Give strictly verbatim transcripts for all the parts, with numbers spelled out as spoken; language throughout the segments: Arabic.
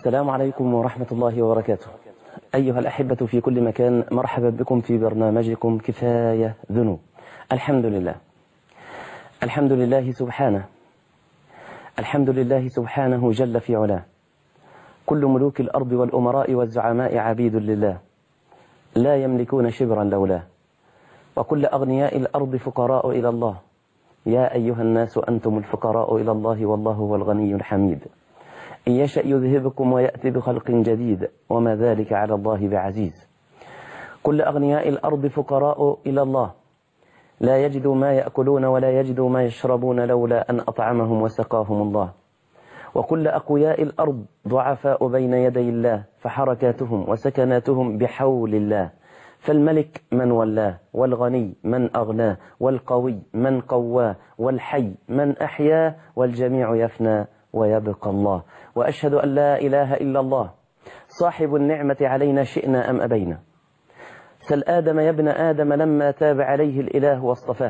السلام عليكم ورحمة الله وبركاته. أيها الأحبة في كل مكان، مرحبا بكم في برنامجكم كفاية ذنوب. الحمد لله، الحمد لله سبحانه، الحمد لله سبحانه جل في علاه. كل ملوك الأرض والأمراء والزعماء عبيد لله، لا يملكون شبرا لولاه. وكل أغنياء الأرض فقراء إلى الله. يا أيها الناس أنتم الفقراء إلى الله والله هو الغني الحميد. إن يشأ يذهبكم ويأتي بخلق جديد وما ذلك على الله بعزيز. كل أغنياء الأرض فقراء إلى الله، لا يجدوا ما يأكلون ولا يجدوا ما يشربون لولا أن أطعمهم وسقاهم الله. وكل أقوياء الأرض ضعفاء بين يدي الله، فحركاتهم وسكناتهم بحول الله. فالملك من ولاه، والغني من أغناه، والقوي من قواه، والحي من أحياه، والجميع يفنى ويبقى الله. وأشهد أن لا إله إلا الله صاحب النعمة علينا شئنا أم أبينا. سل آدم يا ابن آدم لما تاب عليه الإله واصطفاه،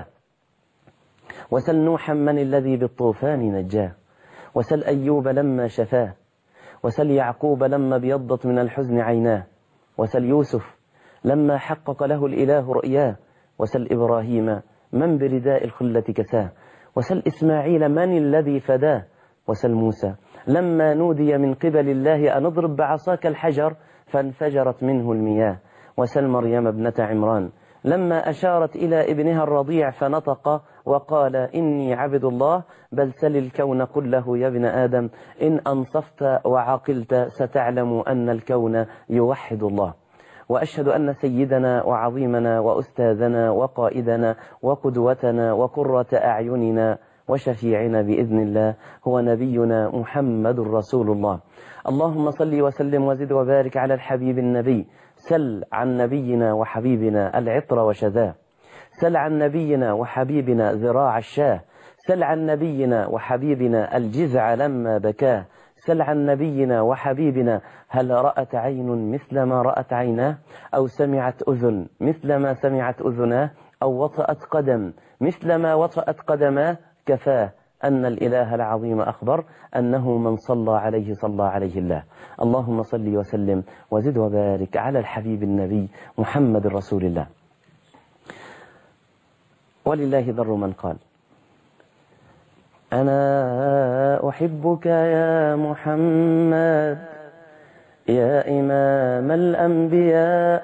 وسل نوحا من الذي بالطوفان نجاه، وسل أيوب لما شفاه، وسل يعقوب لما ابيضت من الحزن عيناه، وسل يوسف لما حقق له الإله رؤياه، وسل إبراهيم من برداء الخلة كساه، وسل إسماعيل من الذي فداه، وسل موسى لما نودي من قبل الله أن اضرب بعصاك الحجر فانفجرت منه المياه، وسل مريم ابنة عمران لما أشارت إلى ابنها الرضيع فنطق وقال إني عبد الله. بل سل الكون كله يا ابن آدم، إن أنصفت وعقلت ستعلم أن الكون يوحد الله. وأشهد أن سيدنا وعظيمنا وأستاذنا وقائدنا وقدوتنا وقرة أعيننا وشفيعنا بإذن الله هو نبينا محمد رسول الله. اللهم صل وسلم وزد وبارك على الحبيب النبي. سل عن نبينا وحبيبنا العطر وشذاه، سل عن نبينا وحبيبنا ذراع الشاه، سل عن نبينا وحبيبنا الجذع لما بكاه، سل عن نبينا وحبيبنا هل رأت عين مثل ما رأت عيناه، أو سمعت أذن مثل ما سمعت أذناه، أو وطأت قدم مثل ما وطأت قدماه. كفاه أن الإله العظيم أخبر أنه من صلى عليه صلى عليه الله. اللهم صل وسلم وزد وبارك على الحبيب النبي محمد رسول الله. ولله ذر من قال أنا أحبك يا محمد يا إمام الأنبياء،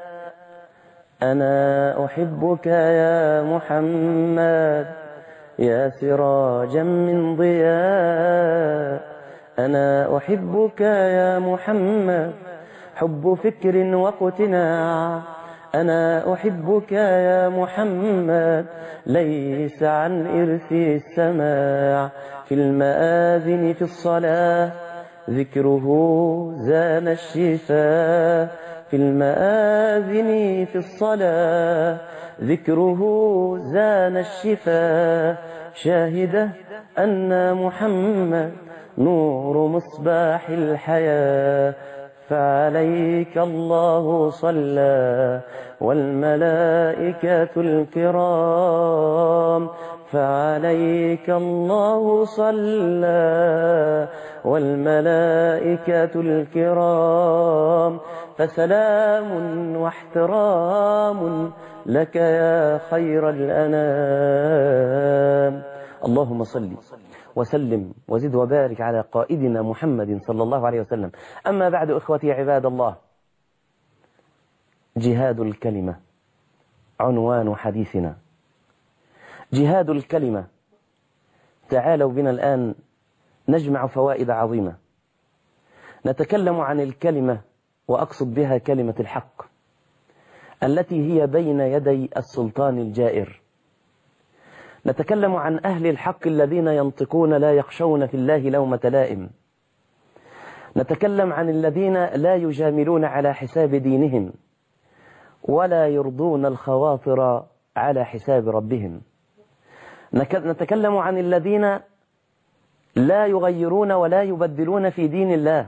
أنا أحبك يا محمد يا سراجا من ضياء، أنا أحبك يا محمد حب فكر واقتناع، أنا أحبك يا محمد ليس عن إرث السماع. في المآذن في الصلاة ذكره زان الشفاء، في المآذن في الصلاة ذكره زان الشفاء. شاهده أن محمد نور مصباح الحياة، فعليك الله صلى والملائكة الكرام، فعليك الله صلى والملائكة الكرام. فسلام واحترام لك يا خير الأنام. اللهم صل وسلم وزد وبارك على قائدنا محمد صلى الله عليه وسلم. أما بعد إخوتي عباد الله، جهاد الكلمة عنوان حديثنا. جهاد الكلمة. تعالوا بنا الآن نجمع فوائد عظيمة. نتكلم عن الكلمة، وأقصد بها كلمة الحق التي هي بين يدي السلطان الجائر. نتكلم عن أهل الحق الذين ينطقون لا يخشون في الله لومة لائم. نتكلم عن الذين لا يجاملون على حساب دينهم ولا يرضون الخواطر على حساب ربهم. نتكلم عن الذين لا يغيرون ولا يبدلون في دين الله.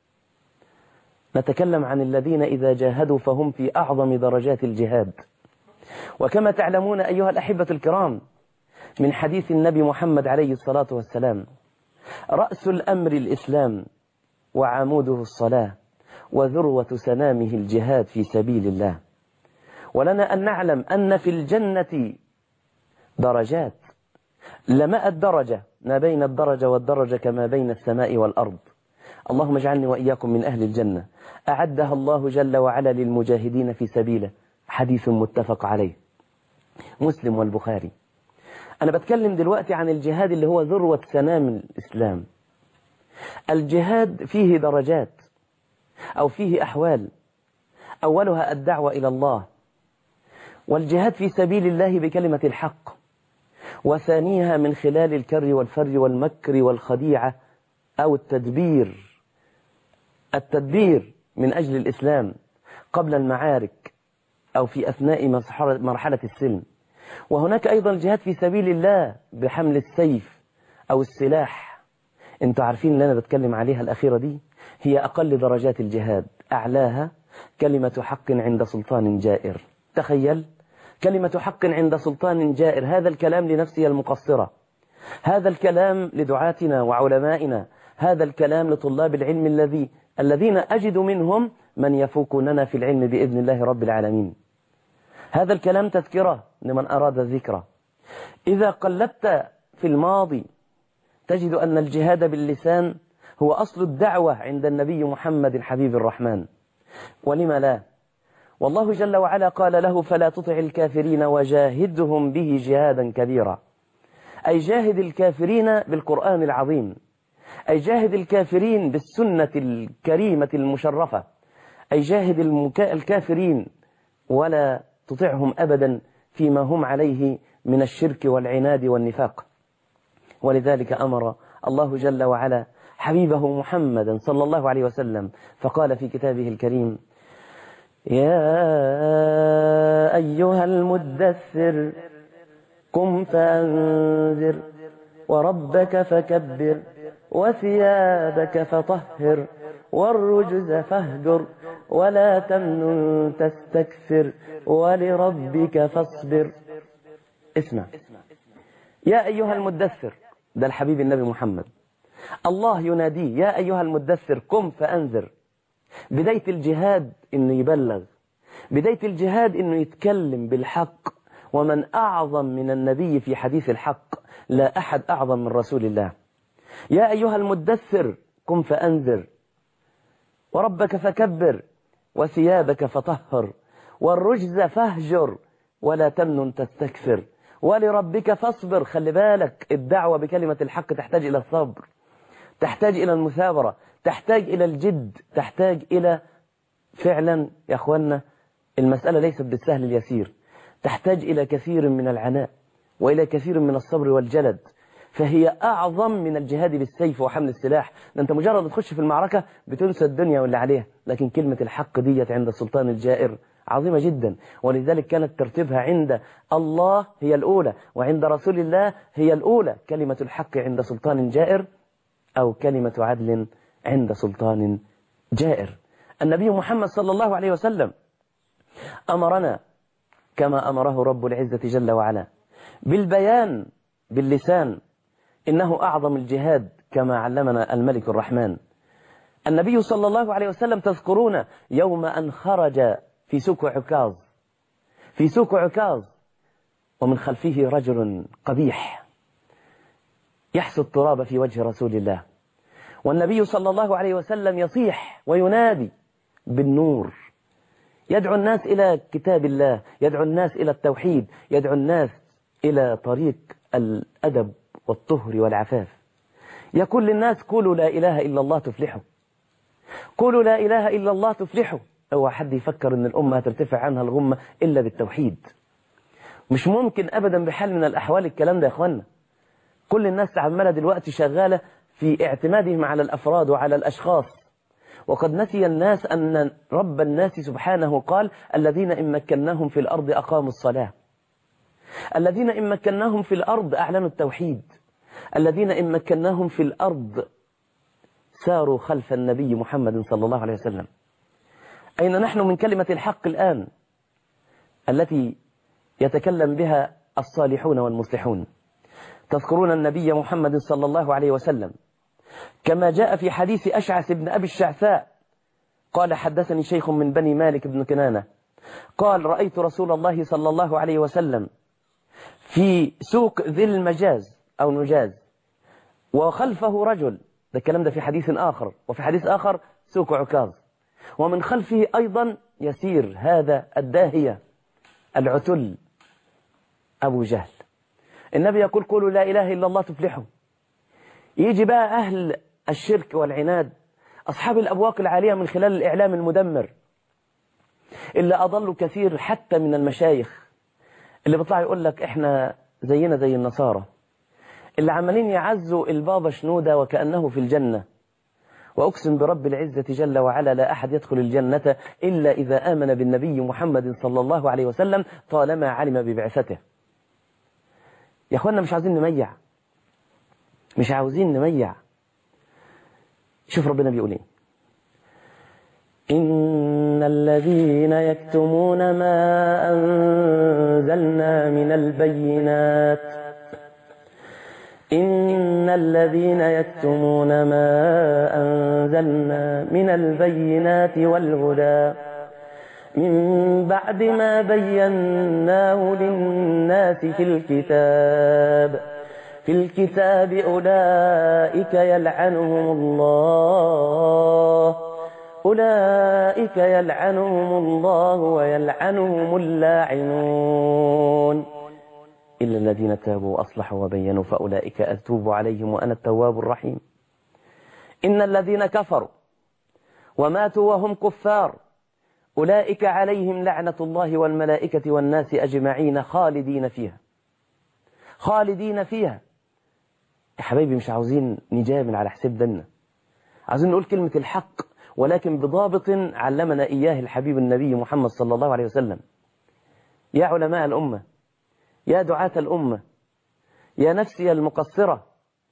نتكلم عن الذين إذا جاهدوا فهم في أعظم درجات الجهاد. وكما تعلمون أيها الأحبة الكرام من حديث النبي محمد عليه الصلاة والسلام، رأس الأمر الإسلام، وعموده الصلاة، وذروة سنامه الجهاد في سبيل الله. ولنا أن نعلم أن في الجنة درجات، لماء الدرجة ما بين الدرجة والدرجة كما بين السماء والأرض. اللهم اجعلني وإياكم من أهل الجنة أعدها الله جل وعلا للمجاهدين في سبيله. حديث متفق عليه، مسلم والبخاري. أنا بتكلم دلوقتي عن الجهاد اللي هو ذروة سنام الإسلام. الجهاد فيه درجات أو فيه أحوال، أولها الدعوة إلى الله والجهاد في سبيل الله بكلمة الحق، وثانيها من خلال الكر والفر والمكر والخديعة أو التدبير التدبير من أجل الإسلام قبل المعارك أو في أثناء مرحلة السلم. وهناك أيضا الجهاد في سبيل الله بحمل السيف أو السلاح. انتوا عارفين اللي أنا بتكلم عليها الأخيرة دي هي أقل درجات الجهاد، أعلاها كلمة حق عند سلطان جائر. تخيل، كلمة حق عند سلطان جائر، هذا الكلام لنفسي المقصرة، هذا الكلام لدعاتنا وعلمائنا، هذا الكلام لطلاب العلم الذي الذين أجد منهم من يفوقوننا في العلم بإذن الله رب العالمين. هذا الكلام تذكرة لمن أراد الذكرى. إذا قلبت في الماضي تجد أن الجهاد باللسان هو أصل الدعوة عند النبي محمد حبيب الرحمن. ولما لا؟ والله جل وعلا قال له: فلا تطع الكافرين وجاهدهم به جهادا كبيرا. أي جاهد الكافرين بالقرآن العظيم، أي جاهد الكافرين بالسنة الكريمة المشرفة، أي جاهد الكافرين ولا تطعهم أبدا فيما هم عليه من الشرك والعناد والنفاق. ولذلك أمر الله جل وعلا حبيبه محمدا صلى الله عليه وسلم فقال في كتابه الكريم: يا أيها المدثر قم فأنذر وربك فكبر وثيابك فطهر والرجز فاهجر ولا تمنن تستكثر ولربك فاصبر. اسمع، يا أيها المدثر، ده الحبيب النبي محمد، الله يناديه: يا أيها المدثر قم فأنذر. بداية الجهاد إنه يبلغ، بداية الجهاد إنه يتكلم بالحق. ومن أعظم من النبي في حديث الحق؟ لا أحد أعظم من رسول الله. يا أيها المدثر قم فأنذر وربك فكبر وثيابك فطهر والرجز فاهجر ولا تمنن تستكثر ولربك فاصبر. خلي بالك، الدعوة بكلمة الحق تحتاج إلى الصبر، تحتاج إلى المثابرة، تحتاج إلى الجد، تحتاج إلى فعلا يا أخوانا المسألة ليست بالسهل اليسير، تحتاج إلى كثير من العناء وإلى كثير من الصبر والجلد. فهي أعظم من الجهاد بالسيف وحمل السلاح. أنت مجرد تخش في المعركة بتنسى الدنيا واللي عليها، لكن كلمة الحق ديت عند السلطان الجائر عظيمة جدا. ولذلك كانت ترتيبها عند الله هي الأولى، وعند رسول الله هي الأولى. كلمة الحق عند سلطان جائر أو كلمة عدل عند سلطان جائر. النبي محمد صلى الله عليه وسلم أمرنا كما أمره رب العزة جل وعلا بالبيان باللسان، إنه أعظم الجهاد كما علمنا الملك الرحمن. النبي صلى الله عليه وسلم تذكرون يوم أن خرج في سوق عكاظ في سوق عكاظ ومن خلفه رجل قبيح يحث التراب في وجه رسول الله، والنبي صلى الله عليه وسلم يصيح وينادي بالنور، يدعو الناس إلى كتاب الله، يدعو الناس إلى التوحيد، يدعو الناس إلى طريق الأدب والطهر والعفاف. يقول للناس: قولوا لا إله إلا الله تفلحوا، قولوا لا إله إلا الله تفلحوا. هو حد يفكر أن الأمة هترتفع عنها الغمة إلا بالتوحيد؟ مش ممكن أبدا بحال من الأحوال الكلام ده يا أخوانا. كل الناس عمالة دلوقتي شغالة في اعتمادهم على الأفراد وعلى الأشخاص، وقد نسي الناس أن رب الناس سبحانه قال: الذين إن مكناهم في الأرض أقاموا الصلاة، الذين إن مكناهم في الأرض أعلنوا التوحيد، الذين إن مكناهم في الأرض ساروا خلف النبي محمد صلى الله عليه وسلم. أين نحن من كلمة الحق الآن التي يتكلم بها الصالحون والمصلحون؟ تذكرون النبي محمد صلى الله عليه وسلم كما جاء في حديث أشعث بن أبي الشعثاء قال حدثني شيخ من بني مالك بن كنانة قال رأيت رسول الله صلى الله عليه وسلم في سوق ذي المجاز أو نجاز وخلفه رجل، ده الكلام ده في حديث آخر، وفي حديث آخر سوق عكاظ، ومن خلفه أيضا يسير هذا الداهية العتل أبو جهل. النبي يقول قولوا لا إله إلا الله تفلحوا. يجي بقى أهل الشرك والعناد أصحاب الأبواق العالية من خلال الإعلام المدمر اللي أضلوا كثير حتى من المشايخ اللي بيطلع يقول لك إحنا زينا زي النصارى، اللي عمالين يعزوا البابا شنودة وكأنه في الجنة. وأقسم برب العزة جل وعلا لا أحد يدخل الجنة إلا إذا آمن بالنبي محمد صلى الله عليه وسلم طالما علم ببعثته. يا أخوانا مش عاوزين نميع، مش عاوزين نميع. شوف ربنا بيقول ايه: إن الذين يكتمون ما أنزلنا من البينات إن الذين يكتمون ما أنزلنا من البينات والهدى من بعد ما بيناه للناس في الكتاب في الكتاب أولئك يلعنهم الله أولئك يلعنهم الله ويلعنهم اللاعنون إلا الذين تابوا وأصلحوا وبينوا فأولئك أتوب عليهم وأنا التواب الرحيم. إن الذين كفروا وماتوا وهم كفار أولئك عليهم لعنة الله والملائكة والناس أجمعين خالدين فيها خالدين فيها. يا حبايبي مش عاوزين نجامل على حساب ديننا، عاوزين نقول كلمة الحق ولكن بضابط علمنا إياه الحبيب النبي محمد صلى الله عليه وسلم. يا علماء الأمة، يا دعاة الأمة، يا نفسي المقصرة،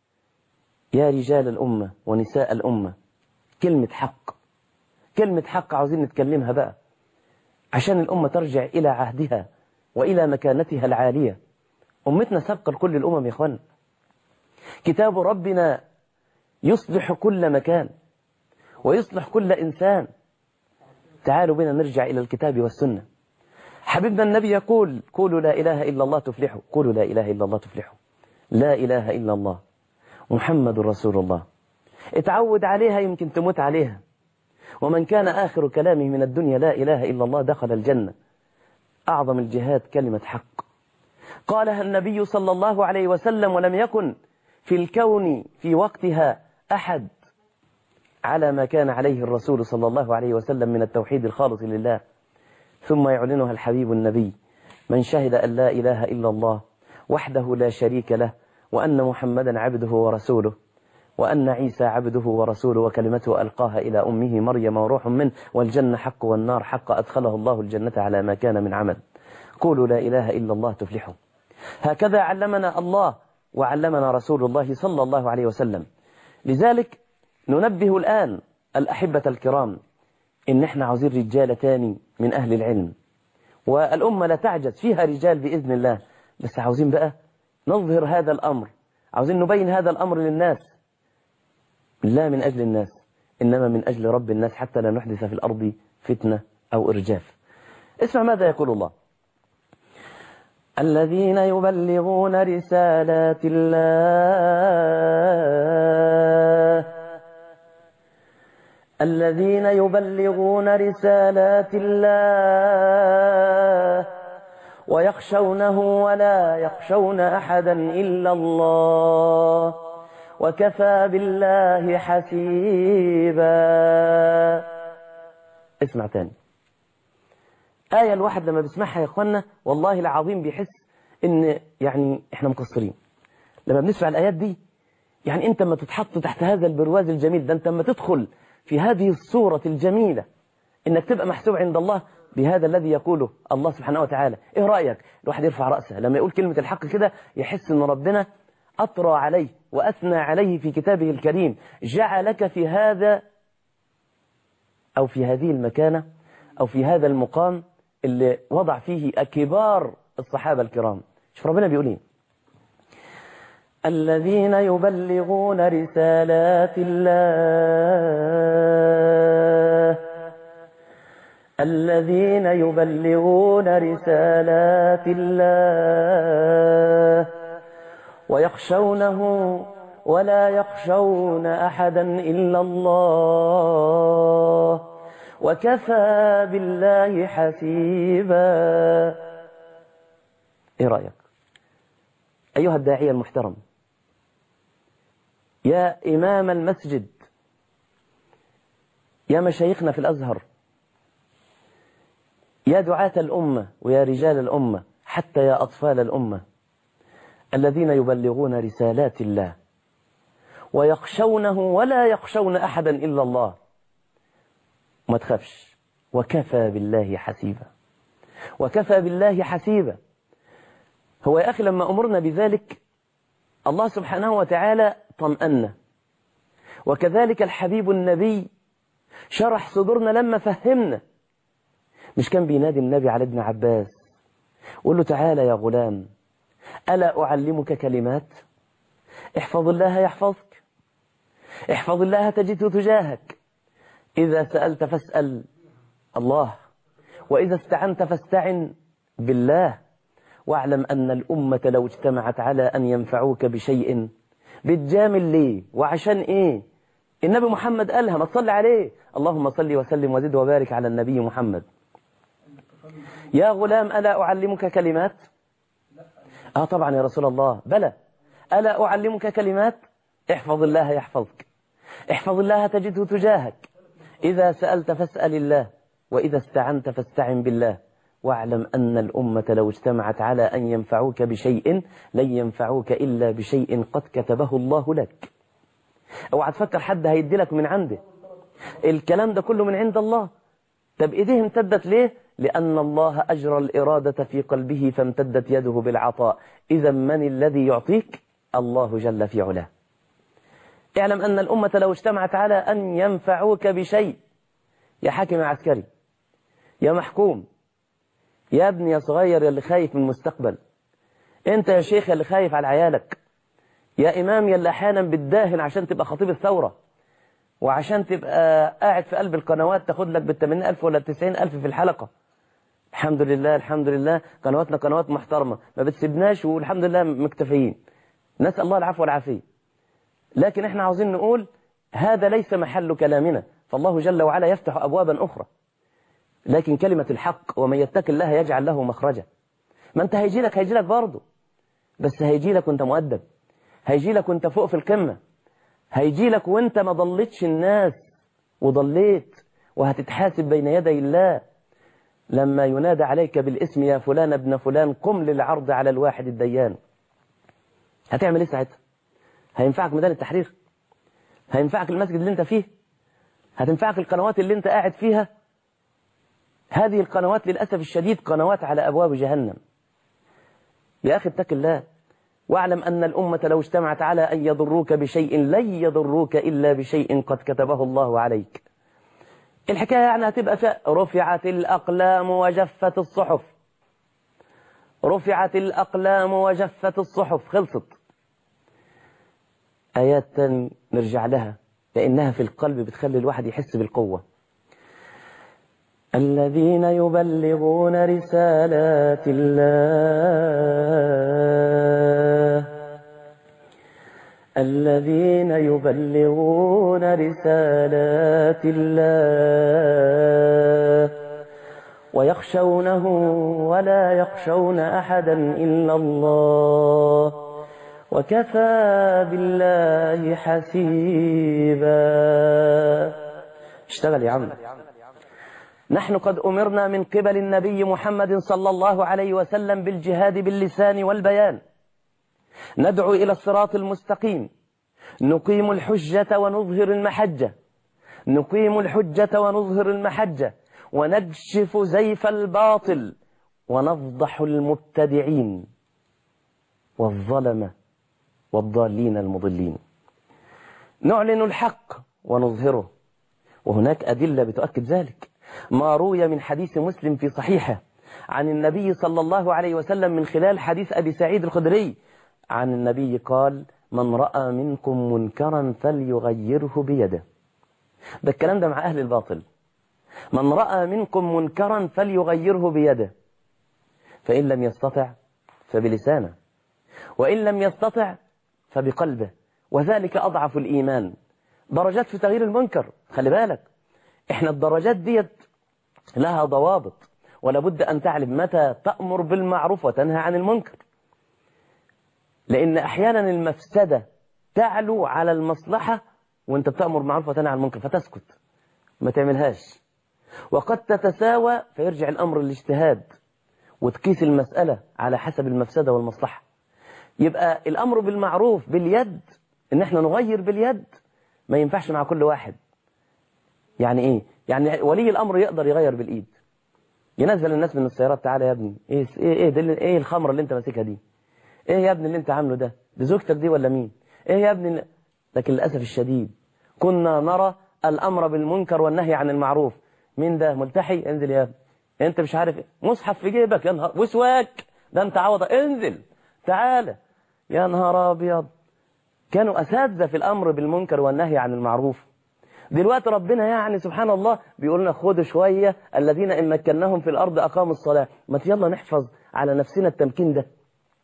يا رجال الأمة ونساء الأمة، كلمة حق، كلمة حق عاوزين نتكلمها بقى عشان الأمة ترجع إلى عهدها وإلى مكانتها العالية. أمتنا سابقة لكل الأمم يا إخوان. كتاب ربنا يصلح كل مكان ويصلح كل إنسان. تعالوا بنا نرجع إلى الكتاب والسنة. حبيبنا النبي يقول قولوا لا إله إلا الله تفلحوا، قولوا لا إله إلا الله تفلحوا. لا إله إلا الله محمد رسول الله. اتعود عليها يمكن تموت عليها. ومن كان آخر كلامه من الدنيا لا إله إلا الله دخل الجنة. أعظم الجهاد كلمة حق قالها النبي صلى الله عليه وسلم، ولم يكن في الكون في وقتها أحد على ما كان عليه الرسول صلى الله عليه وسلم من التوحيد الخالص لله. ثم يعلنها الحبيب النبي: من شهد أن لا إله إلا الله وحده لا شريك له وأن محمدا عبده ورسوله وأن عيسى عبده ورسوله وكلمته ألقاها إلى أمه مريم وروح منه والجنة حق والنار حق أدخله الله الجنة على ما كان من عمل. قولوا لا إله إلا الله تفلحوا. هكذا علمنا الله وعلمنا رسول الله صلى الله عليه وسلم. لذلك ننبه الآن الأحبة الكرام إن احنا عاوزين رجال تاني من أهل العلم، والأمة لا تعجز، فيها رجال بإذن الله، بس عاوزين بقى نظهر هذا الأمر، عاوزين نبين هذا الأمر للناس، لا من أجل الناس إنما من أجل رب الناس، حتى لا نحدث في الأرض فتنة أو إرجاف. اسمع ماذا يقول الله: الذين يبلغون رسالات الله الذين يبلغون رسالات الله ويخشونه ولا يخشون أحدا إلا الله وكفى بالله حسيبا. اسمع تاني. آية الواحد لما بيسمعها يا اخوانا والله العظيم بيحس ان يعني احنا مقصرين. لما بنسمع الآيات دي يعني انت ما تتحط تحت هذا البرواز الجميل ده، انت ما تدخل في هذه الصورة الجميلة انك تبقى محسوب عند الله بهذا الذي يقوله الله سبحانه وتعالى. ايه رأيك؟ الواحد يرفع رأسه لما يقول كلمة الحق كده، يحس ان ربنا أطرى عليه وأثنى عليه في كتابه الكريم، جعلك في هذا أو في هذه المكانة أو في هذا المقام اللي وضع فيه كبار الصحابة الكرام. شوف ربنا بيقول ايه: الذين يبلغون رسالات الله الذين يبلغون رسالات الله ويخشونه ولا يخشون أحدا إلا الله وكفى بالله حسيبا. إيه رأيك أيها الداعية المحترم، يا إمام المسجد، يا مشايخنا في الأزهر، يا دعاة الأمة ويا رجال الأمة، حتى يا أطفال الأمة، الذين يبلغون رسالات الله ويخشونه ولا يخشون أحدا إلا الله. ما تخافش، وكفى بالله حسيبا، وكفى بالله حسيبا. هو يا أخي لما أمرنا بذلك الله سبحانه وتعالى طمأنا، وكذلك الحبيب النبي شرح صدورنا لما فهمنا. مش كان بينادي النبي على ابن عباس قول له تعالى يا غلام ألا أعلمك كلمات؟ احفظ الله يحفظك، احفظ الله تجده تجاهك، إذا سألت فاسأل الله، وإذا استعنت فاستعن بالله، واعلم أن الأمة لو اجتمعت على أن ينفعوك بشيء بتجامل ليه وعشان إيه؟ النبي محمد قالها، ما تصلي عليه. اللهم صل وسلم وزد وبارك على النبي محمد. يا غلام ألا أعلمك كلمات؟ آه طبعا يا رسول الله، بلى. ألا أعلمك كلمات؟ احفظ الله يحفظك، احفظ الله تجده تجاهك، إذا سألت فاسأل الله، وإذا استعنت فاستعن بالله، واعلم أن الأمة لو اجتمعت على أن ينفعوك بشيء لن ينفعوك إلا بشيء قد كتبه الله لك. اوعى تفكر حد هيدي لك من عنده، الكلام ده كله من عند الله. طب إيديه امتدت ليه؟ لأن الله أجرى الإرادة في قلبه فامتدت يده بالعطاء. إذا من الذي يعطيك؟ الله جل في علاه. اعلم أن الأمة لو اجتمعت على أن ينفعوك بشيء، يا حاكم يا عسكري، يا محكوم، يا ابني يا صغير يا اللي خايف من المستقبل، انت يا شيخ يا اللي خايف على عيالك، يا إمام يا اللي أحيانا بتداهن عشان تبقى خطيب الثورة، وعشان تبقى قاعد في قلب القنوات تاخد لك بالثمانين ألف ولا التسعين ألف في الحلقة. الحمد لله الحمد لله قنواتنا قنوات محترمة ما بتسيبناش، والحمد لله مكتفيين، نسأل الله العفو والعافية. لكن احنا عاوزين نقول هذا ليس محل كلامنا، فالله جل وعلا يفتح أبوابا أخرى، لكن كلمة الحق ومن يتق الله يجعل له مخرجا. ما انت هيجي لك هيجي لك برضه، بس هيجي لك وانت مؤدب، هيجي لك وانت فوق في القمة، هيجي لك وانت ما ضلتش الناس وضليت، وهتتحاسب بين يدي الله. لما ينادى عليك بالاسم يا فلان ابن فلان قم للعرض على الواحد الديان، هتعمل ايه ساعتها؟ هينفعك ميدان التحرير؟ هينفعك المسجد اللي انت فيه؟ هتنفعك القنوات اللي انت قاعد فيها؟ هذه القنوات للأسف الشديد قنوات على أبواب جهنم. يا أخي اتق الله، واعلم أن الأمة لو اجتمعت على أن يضروك بشيء لن يضروك إلا بشيء قد كتبه الله عليك. الحكاية يعني هتبقى فيها رفعت الأقلام وجفت الصحف، رفعت الأقلام وجفت الصحف، خلصت. آيات نرجع لها لأنها في القلب بتخلي الواحد يحس بالقوة. الذين يبلغون رسالات الله الذين يبلغون رسالات الله ويخشونه ولا يخشون أحدا إلا الله وكفى بالله حسيبا. اشتغل يا عم. نحن قد أمرنا من قبل النبي محمد صلى الله عليه وسلم بالجهاد باللسان والبيان، ندعو إلى الصراط المستقيم، نقيم الحجة ونظهر المحجة، نقيم الحجة ونظهر المحجة، ونكشف زيف الباطل، ونفضح المبتدعين والظلمة والضالين المضلين. نعلن الحق ونظهره، وهناك أدلة بتؤكد ذلك. ما روي من حديث مسلم في صحيحه عن النبي صلى الله عليه وسلم من خلال حديث أبي سعيد الخدري عن النبي قال من رأى منكم منكرا فليغيره بيده. ده الكلام ده مع أهل الباطل. من رأى منكم منكرا فليغيره بيده، فإن لم يستطع فبلسانه، وإن لم يستطع فبقلبه، وذلك أضعف الإيمان. درجات في تغيير المنكر، خلي بالك إحنا الدرجات ديت لها ضوابط، ولا بد أن تعلم متى تأمر بالمعروف وتنهى عن المنكر، لأن أحيانا المفسدة تعلو على المصلحة وانت بتأمر بالمعروف وتنهى عن المنكر فتسكت ما تعملهاش، وقد تتساوى فيرجع الأمر للاجتهاد وتقيس المسألة على حسب المفسدة والمصلحة. يبقى الأمر بالمعروف باليد، إن احنا نغير باليد، ما ينفعش مع كل واحد. يعني إيه؟ يعني ولي الأمر يقدر يغير بالإيد، ينزل الناس من السيارات، تعالى يا ابني إيه إيه إيه, ده إيه الخمرة اللي أنت ماسكها دي؟ إيه يا ابني اللي أنت عامله ده؟ دي زوجتك دي ولا مين؟ إيه يا ابني اللي... لكن للأسف الشديد كنا نرى الأمر بالمنكر والنهي عن المعروف. مين ده ملتحي؟ انزل يا ابني. انت مش عارف ايه، مصحف في جيبك يا نهار، وسواك ده انت عوضة، انزل تعالى يا نهار ابيض. كانوا اساتذه في الامر بالمنكر والنهي عن المعروف. دلوقتي ربنا يعني سبحان الله بيقول لنا خدوا شويه الذين ان مكناهم في الارض اقاموا الصلاه. ما يلا نحفظ على نفسنا التمكين ده،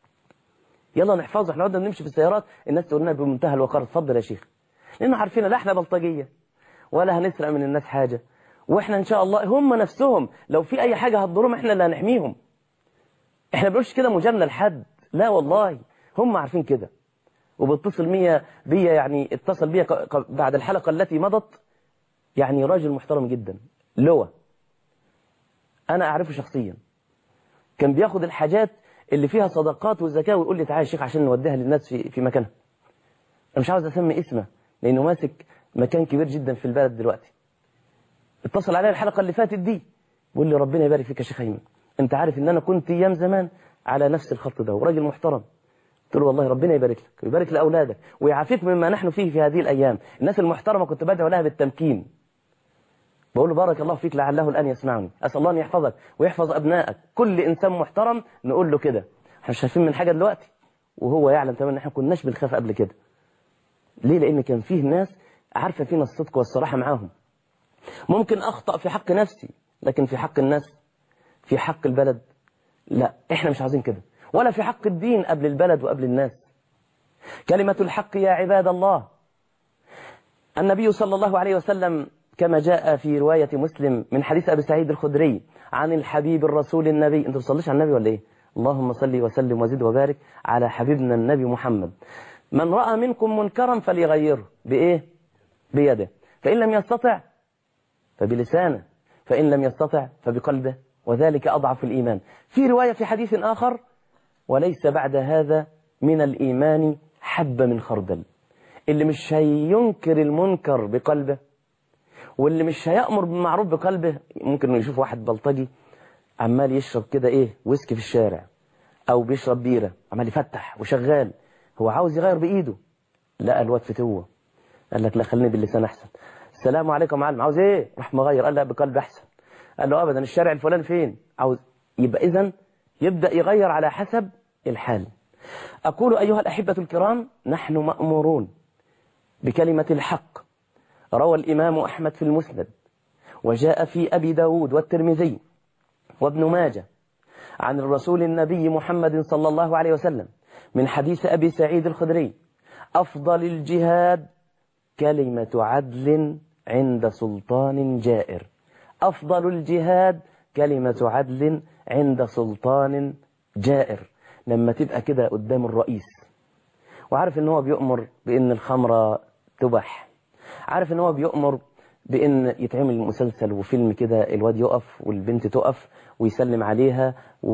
يلا نحفظه. احنا قعدنا بنمشي في السيارات الناس تقول لنا بمنتهى الوقار اتفضل يا شيخ، لان عارفين لا احنا بلطجيه ولا هنسرق من الناس حاجه، واحنا ان شاء الله هم نفسهم لو في اي حاجه هتضرهم احنا اللي هنحميهم. احنا بنقولش كده مجامله لحد، لا والله هم عارفين كده. وبتصل مية بيا، يعني اتصل بيا بعد الحلقه التي مضت، يعني راجل محترم جدا لواء انا اعرفه شخصيا، كان بياخد الحاجات اللي فيها صدقات والزكاه ويقول لي تعالى يا شيخ عشان نوديها للناس في في مكانها. انا مش عاوز اسمي اسمه لانه ماسك مكان كبير جدا في البلد دلوقتي. اتصل عليا الحلقة اللي فاتت دي بيقول لي ربنا يبارك فيك يا شيخ ايمن، انت عارف ان انا كنت ايام زمان على نفس الخط ده وراجل محترم. قلت له والله ربنا يبارك لك ويبارك لاولادك ويعافيك مما نحن فيه في هذه الايام. الناس المحترمه كنت بدعو لها بالتمكين، بقول له بارك الله فيك لعله الان يسمعني، اسال الله ان يحفظك ويحفظ ابنائك. كل انسان محترم نقول له كده. احنا مش خايفين من حاجه دلوقتي، وهو يعلم تماما ان احنا كناش بنخاف قبل كده. ليه؟ لان كان فيه ناس عارفه فينا الصدق والصراحه معاهم. ممكن أخطأ في حق نفسي، لكن في حق الناس، في حق البلد لا، إحنا مش عايزين كده، ولا في حق الدين قبل البلد وقبل الناس. كلمة الحق يا عباد الله. النبي صلى الله عليه وسلم كما جاء في رواية مسلم من حديث أبي سعيد الخدري عن الحبيب الرسول النبي. أنت بتصليش على النبي ولا إيه؟ اللهم صل وسلم وزد وبارك على حبيبنا النبي محمد. من رأى منكم منكرا فليغيره بإيه؟ بيده، فإن لم يستطع فبلسانه، فإن لم يستطع فبقلبه، وذلك أضعف الإيمان. في رواية في حديث آخر وليس بعد هذا من الإيمان حبة من خردل. اللي مش هينكر المنكر بقلبه واللي مش هيأمر بالمعروف بقلبه، ممكن يشوف واحد بلطجي عمال يشرب كده ايه ويسكي في الشارع او بيشرب بيرة عمال يفتح وشغال، هو عاوز يغير بإيده، لقى الواد فتوه قال لك لا خليني باللسان احسن. السلام عليكم يا معلم، عاوز ايه؟ راح مغير، قال لا بقلب احسن. قال له ابدا الشارع الفلاني فين؟ عاوز. يبقى اذا يبدا يغير على حسب الحال. اقول ايها الاحبه الكرام نحن مامورون بكلمه الحق. روى الامام احمد في المسند، وجاء في ابي داود والترمذي وابن ماجه عن الرسول النبي محمد صلى الله عليه وسلم من حديث ابي سعيد الخدري: افضل الجهاد كلمة عدل عند سلطان جائر. أفضل الجهاد كلمة عدل عند سلطان جائر. لما تبقى كده قدام الرئيس وعارف ان هو بيؤمر بان الخمرة تباح، عارف ان هو بيؤمر بان يتعمل مسلسل وفيلم كده الواد يقف والبنت تقف ويسلم عليها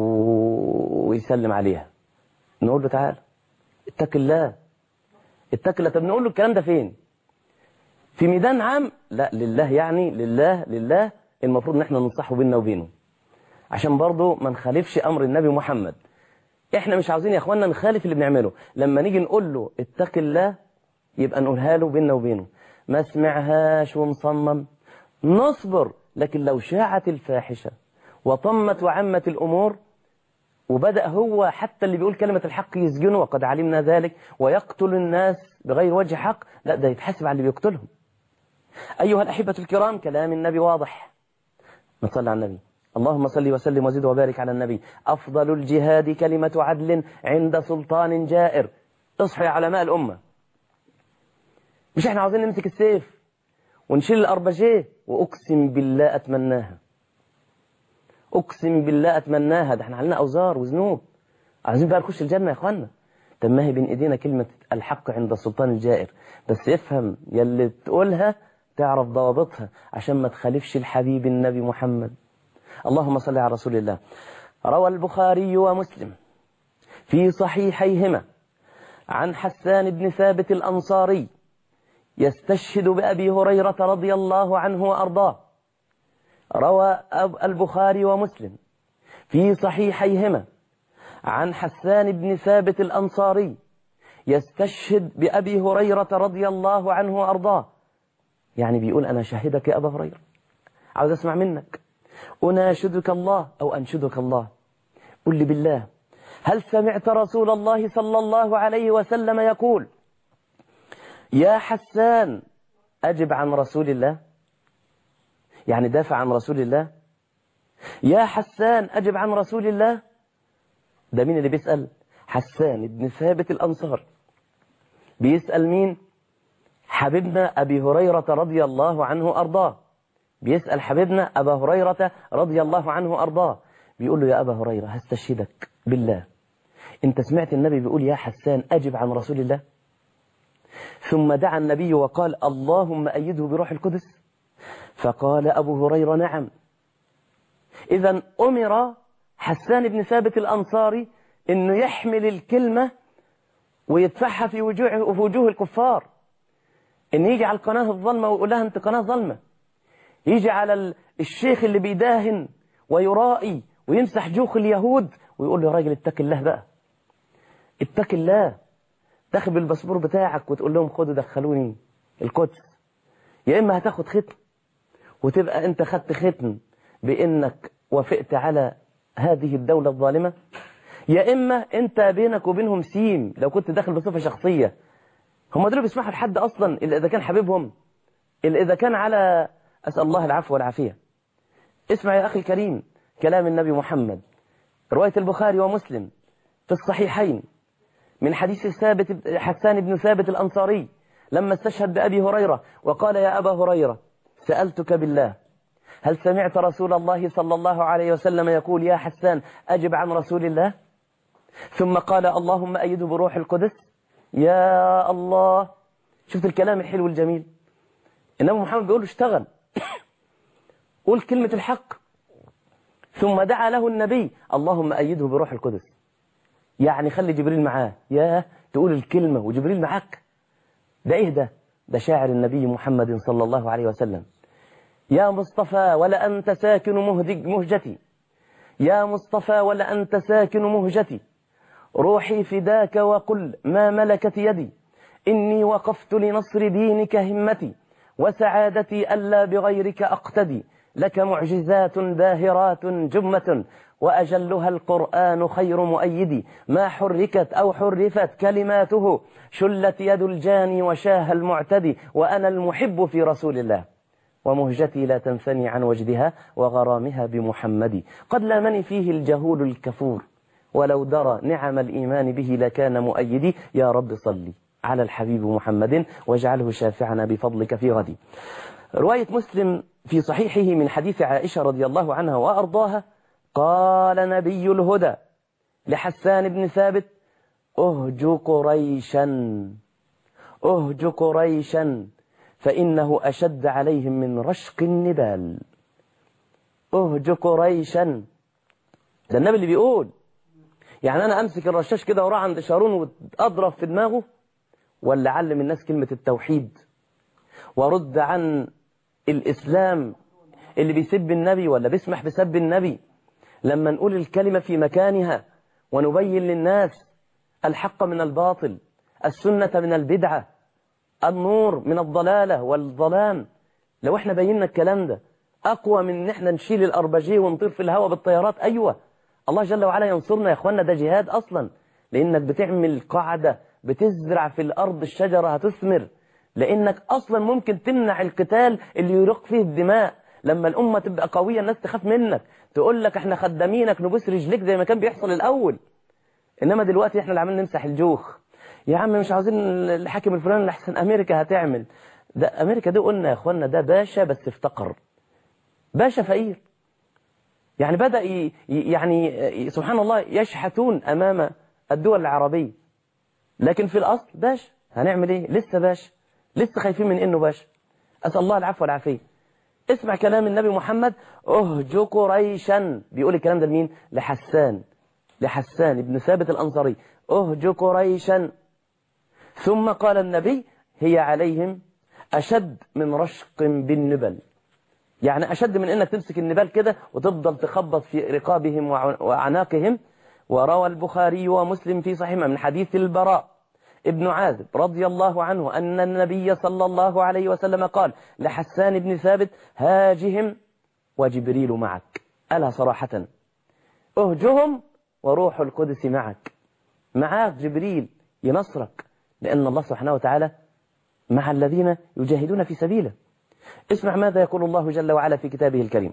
ويسلم عليها، نقول له تعال اتق الله اتق الله. طب نقول له الكلام ده فين؟ في ميدان عام؟ لا، لله، يعني لله لله المفروض ان احنا ننصحه بيننا وبينه عشان برضه ما نخالفش امر النبي محمد. احنا مش عاوزين يا اخوانا نخالف اللي بنعمله. لما نيجي نقول له اتق الله يبقى نقولها له بيننا وبينه، ما سمعهاش ومصمم نصبر. لكن لو شاعت الفاحشة وطمت وعمت الامور وبدأ هو حتى اللي بيقول كلمة الحق يسجنه، وقد علمنا ذلك، ويقتل الناس بغير وجه حق. لا، ده يتحاسب على اللي بيقتلهم. أيها الأحبة الكرام، كلام النبي واضح. نصلي على النبي. اللهم صل وسلم وزد وبارك على النبي. أفضل الجهاد كلمة عدل عند سلطان جائر. اصحوا يا علماء الأمة، مش احنا عاوزين نمسك السيف ونشيل الأربجيه؟ وأقسم بالله أتمناها، أقسم بالله أتمناها. ده احنا علينا أوزار وذنوب، عايزين بقى نخش الجنة يا إخوانا. طب ما هي بين إيدينا كلمة الحق عند السلطان الجائر، بس افهم يلي تقولها تعرف ضوابطها عشان ما تخالفش الحبيب النبي محمد. اللهم صل على رسول الله. روى البخاري ومسلم في صحيحيهما عن حسان بن ثابت الأنصاري يستشهد بأبي هريرة رضي الله عنه وأرضاه. روى البخاري ومسلم في صحيحيهما عن حسان بن ثابت الأنصاري يستشهد بأبي هريرة رضي الله عنه وأرضاه. يعني بيقول أنا شاهدك يا أبا هريرة، عاوز أسمع منك، أناشدك الله أو أنشدك الله. قل لي بالله، هل سمعت رسول الله صلى الله عليه وسلم يقول يا حسان أجب عن رسول الله؟ يعني دافع عن رسول الله. يا حسان أجب عن رسول الله. ده مين اللي بيسأل؟ حسان بن ثابت الأنصار بيسأل مين؟ حبيبنا أبي هريرة رضي الله عنه أرضاه. بيسأل حبيبنا أبا هريرة رضي الله عنه أرضاه، بيقول له يا أبا هريرة هستشهدك بالله، أنت سمعت النبي بيقول يا حسان أجب عن رسول الله؟ ثم دعا النبي وقال اللهم أيده بروح القدس. فقال أبو هريرة نعم. إذن أمر حسان بن ثابت الأنصاري أنه يحمل الكلمة ويدفعها في وجوه, في وجوه الكفار، أن يجي على القناة الظلمة ويقول لها أنت قناة ظلمة، يجي على الشيخ اللي بيداهن ويرائي ويمسح جوخ اليهود ويقول له يا راجل اتق الله بقى، اتق الله، تاخد الباسبور بتاعك وتقول لهم خدوا دخلوني القدس. يا إما هتاخد ختم وتبقى أنت خدت ختم بأنك وافقت على هذه الدولة الظالمة، يا إما أنت بينك وبينهم سيم لو كنت داخل بصفة شخصية. هم دول بيسمحوا لحد أصلا إلا إذا كان حبيبهم، إلا إذا كان على، أسأل الله العفو والعافية. اسمع يا أخي الكريم كلام النبي محمد، رواية البخاري ومسلم في الصحيحين من حديث ثابت حسان بن ثابت الأنصاري لما استشهد بأبي هريرة وقال يا أبا هريرة سألتك بالله هل سمعت رسول الله صلى الله عليه وسلم يقول يا حسان أجب عن رسول الله؟ ثم قال اللهم أيده بروح القدس. يا الله، شفت الكلام الحلو الجميل. النبي محمد بيقول له اشتغل، قول كلمة الحق. ثم دعا له النبي اللهم أيده بروح القدس، يعني خلي جبريل معاه. يا تقول الكلمة وجبريل معاك، ده ايه ده؟ ده شاعر النبي محمد صلى الله عليه وسلم. يا مصطفى ولا أنت ساكن مهجتي، يا مصطفى ولا أنت ساكن مهجتي، روحي فداك وقل ما ملكت يدي، إني وقفت لنصر دينك همتي، وسعادتي ألا بغيرك أقتدي، لك معجزات باهرات جمة، وأجلها القرآن خير مؤيدي، ما حركت أو حرفت كلماته، شلت يد الجاني وشاه المعتدي، وأنا المحب في رسول الله، ومهجتي لا تنثني عن وجدها وغرامها بمحمد، قد لامني فيه الجهول الكفور، ولو درى نعم الإيمان به لكان مؤيدي، يا رب صلي على الحبيب محمد واجعله شافعنا بفضلك في غدي. رواية مسلم في صحيحه من حديث عائشة رضي الله عنها وأرضاها قال نبي الهدى لحسان بن ثابت أهج قريشا أهج قريشا فإنه أشد عليهم من رشق النبال. أهج قريشا، ده النبي اللي بيقول. يعني أنا أمسك الرشاش كده وراء عند شارون وأضرب في دماغه، ولا علم الناس كلمة التوحيد ورد عن الإسلام اللي بيسب النبي ولا بيسمح بسب النبي، لما نقول الكلمة في مكانها ونبين للناس الحق من الباطل، السنة من البدعة، النور من الضلالة والظلام. لو احنا بينا الكلام ده أقوى من ان احنا نشيل الأربجيه ونطير في الهواء بالطيارات. أيوة الله جل وعلا ينصرنا يا اخوانا، ده جهاد اصلا، لانك بتعمل قاعدة، بتزرع في الارض الشجرة هتثمر، لانك اصلا ممكن تمنع القتال اللي يرق فيه الدماء. لما الامة تبقى قوية الناس تخاف منك، تقول لك احنا خدامينك نبوس رجليك زي ما كان بيحصل الاول. انما دلوقتي احنا اللي عاملين نمسح الجوخ، يا عم مش عاوزين الحاكم الفلاني لحسن امريكا هتعمل. ده امريكا دي قلنا يا اخوانا ده باشا بس افتقر، باشا فقير، يعني بدأ ي... يعني سبحان الله يشحتون امام الدول العربية، لكن في الاصل باشا. هنعمل ايه؟ لسه باشا، لسه خايفين من انه باشا. اسال الله العفو والعافيه. اسمع كلام النبي محمد، اهجوا قريشا، بيقول الكلام ده لمين؟ لحسان، لحسان ابن ثابت الانصاري، اهجوا قريشا. ثم قال النبي هي عليهم اشد من رشق بالنبل، يعني اشد من انك تمسك النبال كده وتفضل تخبط في رقابهم واعناقهم. وروى البخاري ومسلم في صحيحهما من حديث البراء ابن عازب رضي الله عنه أن النبي صلى الله عليه وسلم قال لحسان بن ثابت هاجهم وجبريل معك. قالها صراحة، اهجهم وروح القدس معك، معاك جبريل ينصرك، لأن الله سبحانه وتعالى مع الذين يجاهدون في سبيله. اسمع ماذا يقول الله جل وعلا في كتابه الكريم: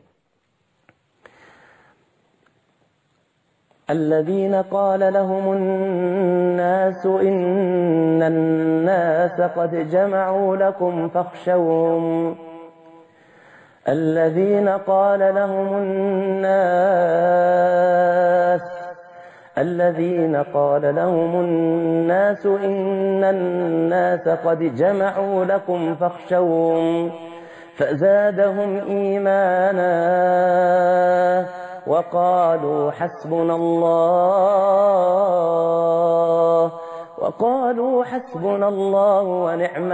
الذين قال لهم الناس إن الناس قد جمعوا لكم فاخشوهم الذين قال لهم الناس الذين قال لهم الناس إن الناس قد جمعوا لكم فاخشوهم فزادهم إيمانا وقالوا حسبنا الله وقالوا حسبنا الله ونعم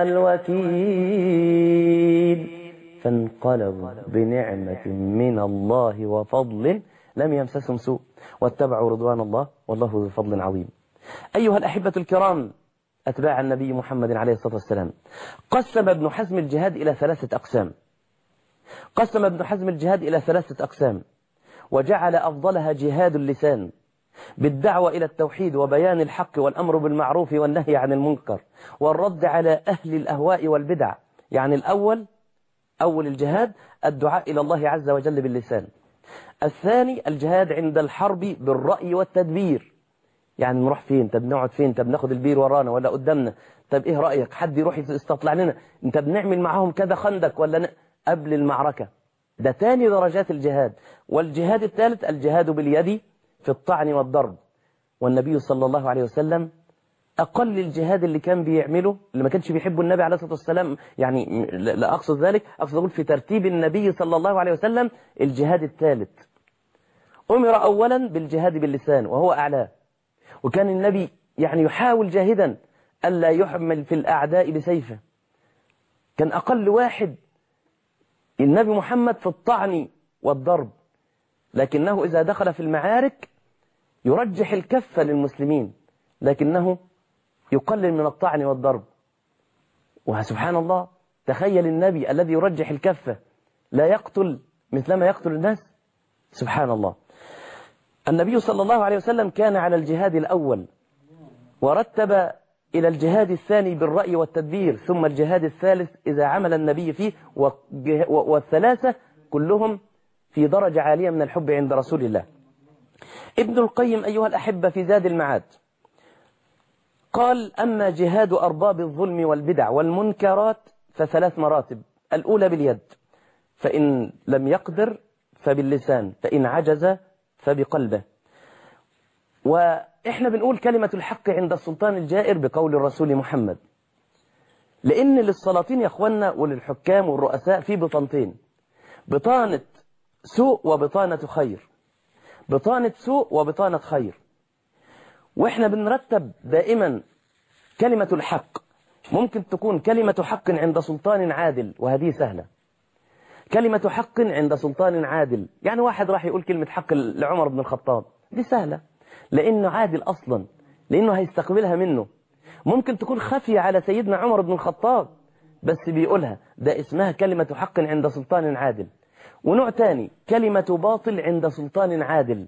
الوكيل فانقلبوا بنعمة من الله وفضل لم يمسسهم سوء واتبعوا رضوان الله والله ذو فضل عظيم. أيها الأحبة الكرام أتباع النبي محمد عليه الصلاة والسلام، قسم ابن حزم الجهاد إلى ثلاثة أقسام. قسم ابن حزم الجهاد إلى ثلاثة أقسام، وجعل أفضلها جهاد اللسان بالدعوة إلى التوحيد وبيان الحق والأمر بالمعروف والنهي عن المنكر والرد على أهل الأهواء والبدع. يعني الأول، أول الجهاد الدعاء إلى الله عز وجل باللسان. الثاني الجهاد عند الحرب بالرأي والتدبير، يعني نروح فين؟ طب نقعد فين؟ طب ناخد البير ورانا ولا قدامنا؟ طب ايه رأيك؟ حد يروح يستطلع لنا؟ انت بنعمل معاهم كذا خندق ولا ن... قبل المعركة. ده تاني درجات الجهاد. والجهاد الثالث الجهاد باليد في الطعن والضرب. والنبي صلى الله عليه وسلم أقل الجهاد اللي كان بيعمله، اللي ما كانش بيحبه النبي عليه الصلاة والسلام، يعني لا أقصد ذلك، أقصد أقول في ترتيب النبي صلى الله عليه وسلم الجهاد الثالث. أمر أولا بالجهاد باللسان وهو أعلاه، وكان النبي يعني يحاول جاهدا ألا يحمل في الأعداء بسيفه. كان أقل واحد النبي محمد في الطعن والضرب، لكنه إذا دخل في المعارك يرجح الكفة للمسلمين، لكنه يقلل من الطعن والضرب. وسبحان الله، تخيل النبي الذي يرجح الكفة لا يقتل مثلما يقتل الناس. سبحان الله. النبي صلى الله عليه وسلم كان على الجهاد الأول، ورتب إلى الجهاد الثاني بالرأي والتدبير، ثم الجهاد الثالث إذا عمل النبي فيه، والثلاثة كلهم في درجة عالية من الحب عند رسول الله. ابن القيم أيها الأحبة في زاد المعاد قال: أما جهاد أرباب الظلم والبدع والمنكرات فثلاث مراتب. الأولى باليد، فإن لم يقدر فباللسان، فإن عجز فبقلبه. وإحنا بنقول كلمة الحق عند السلطان الجائر بقول الرسول محمد، لأن للسلاطين يا أخوانا وللحكام والرؤساء في بطانتين: بطانة سوء وبطانة خير، بطانة سوء وبطانة خير. وإحنا بنرتب دائما كلمة الحق. ممكن تكون كلمة حق عند سلطان عادل، وهذه سهلة. كلمة حق عند سلطان عادل، يعني واحد راح يقول كلمة حق لعمر بن الخطاب، دي سهلة لأنه عادل أصلا، لأنه هيستقبلها منه. ممكن تكون خفية على سيدنا عمر بن الخطاب بس بيقولها، ده اسمها كلمة حق عند سلطان عادل. ونوع تاني كلمة باطل عند سلطان عادل.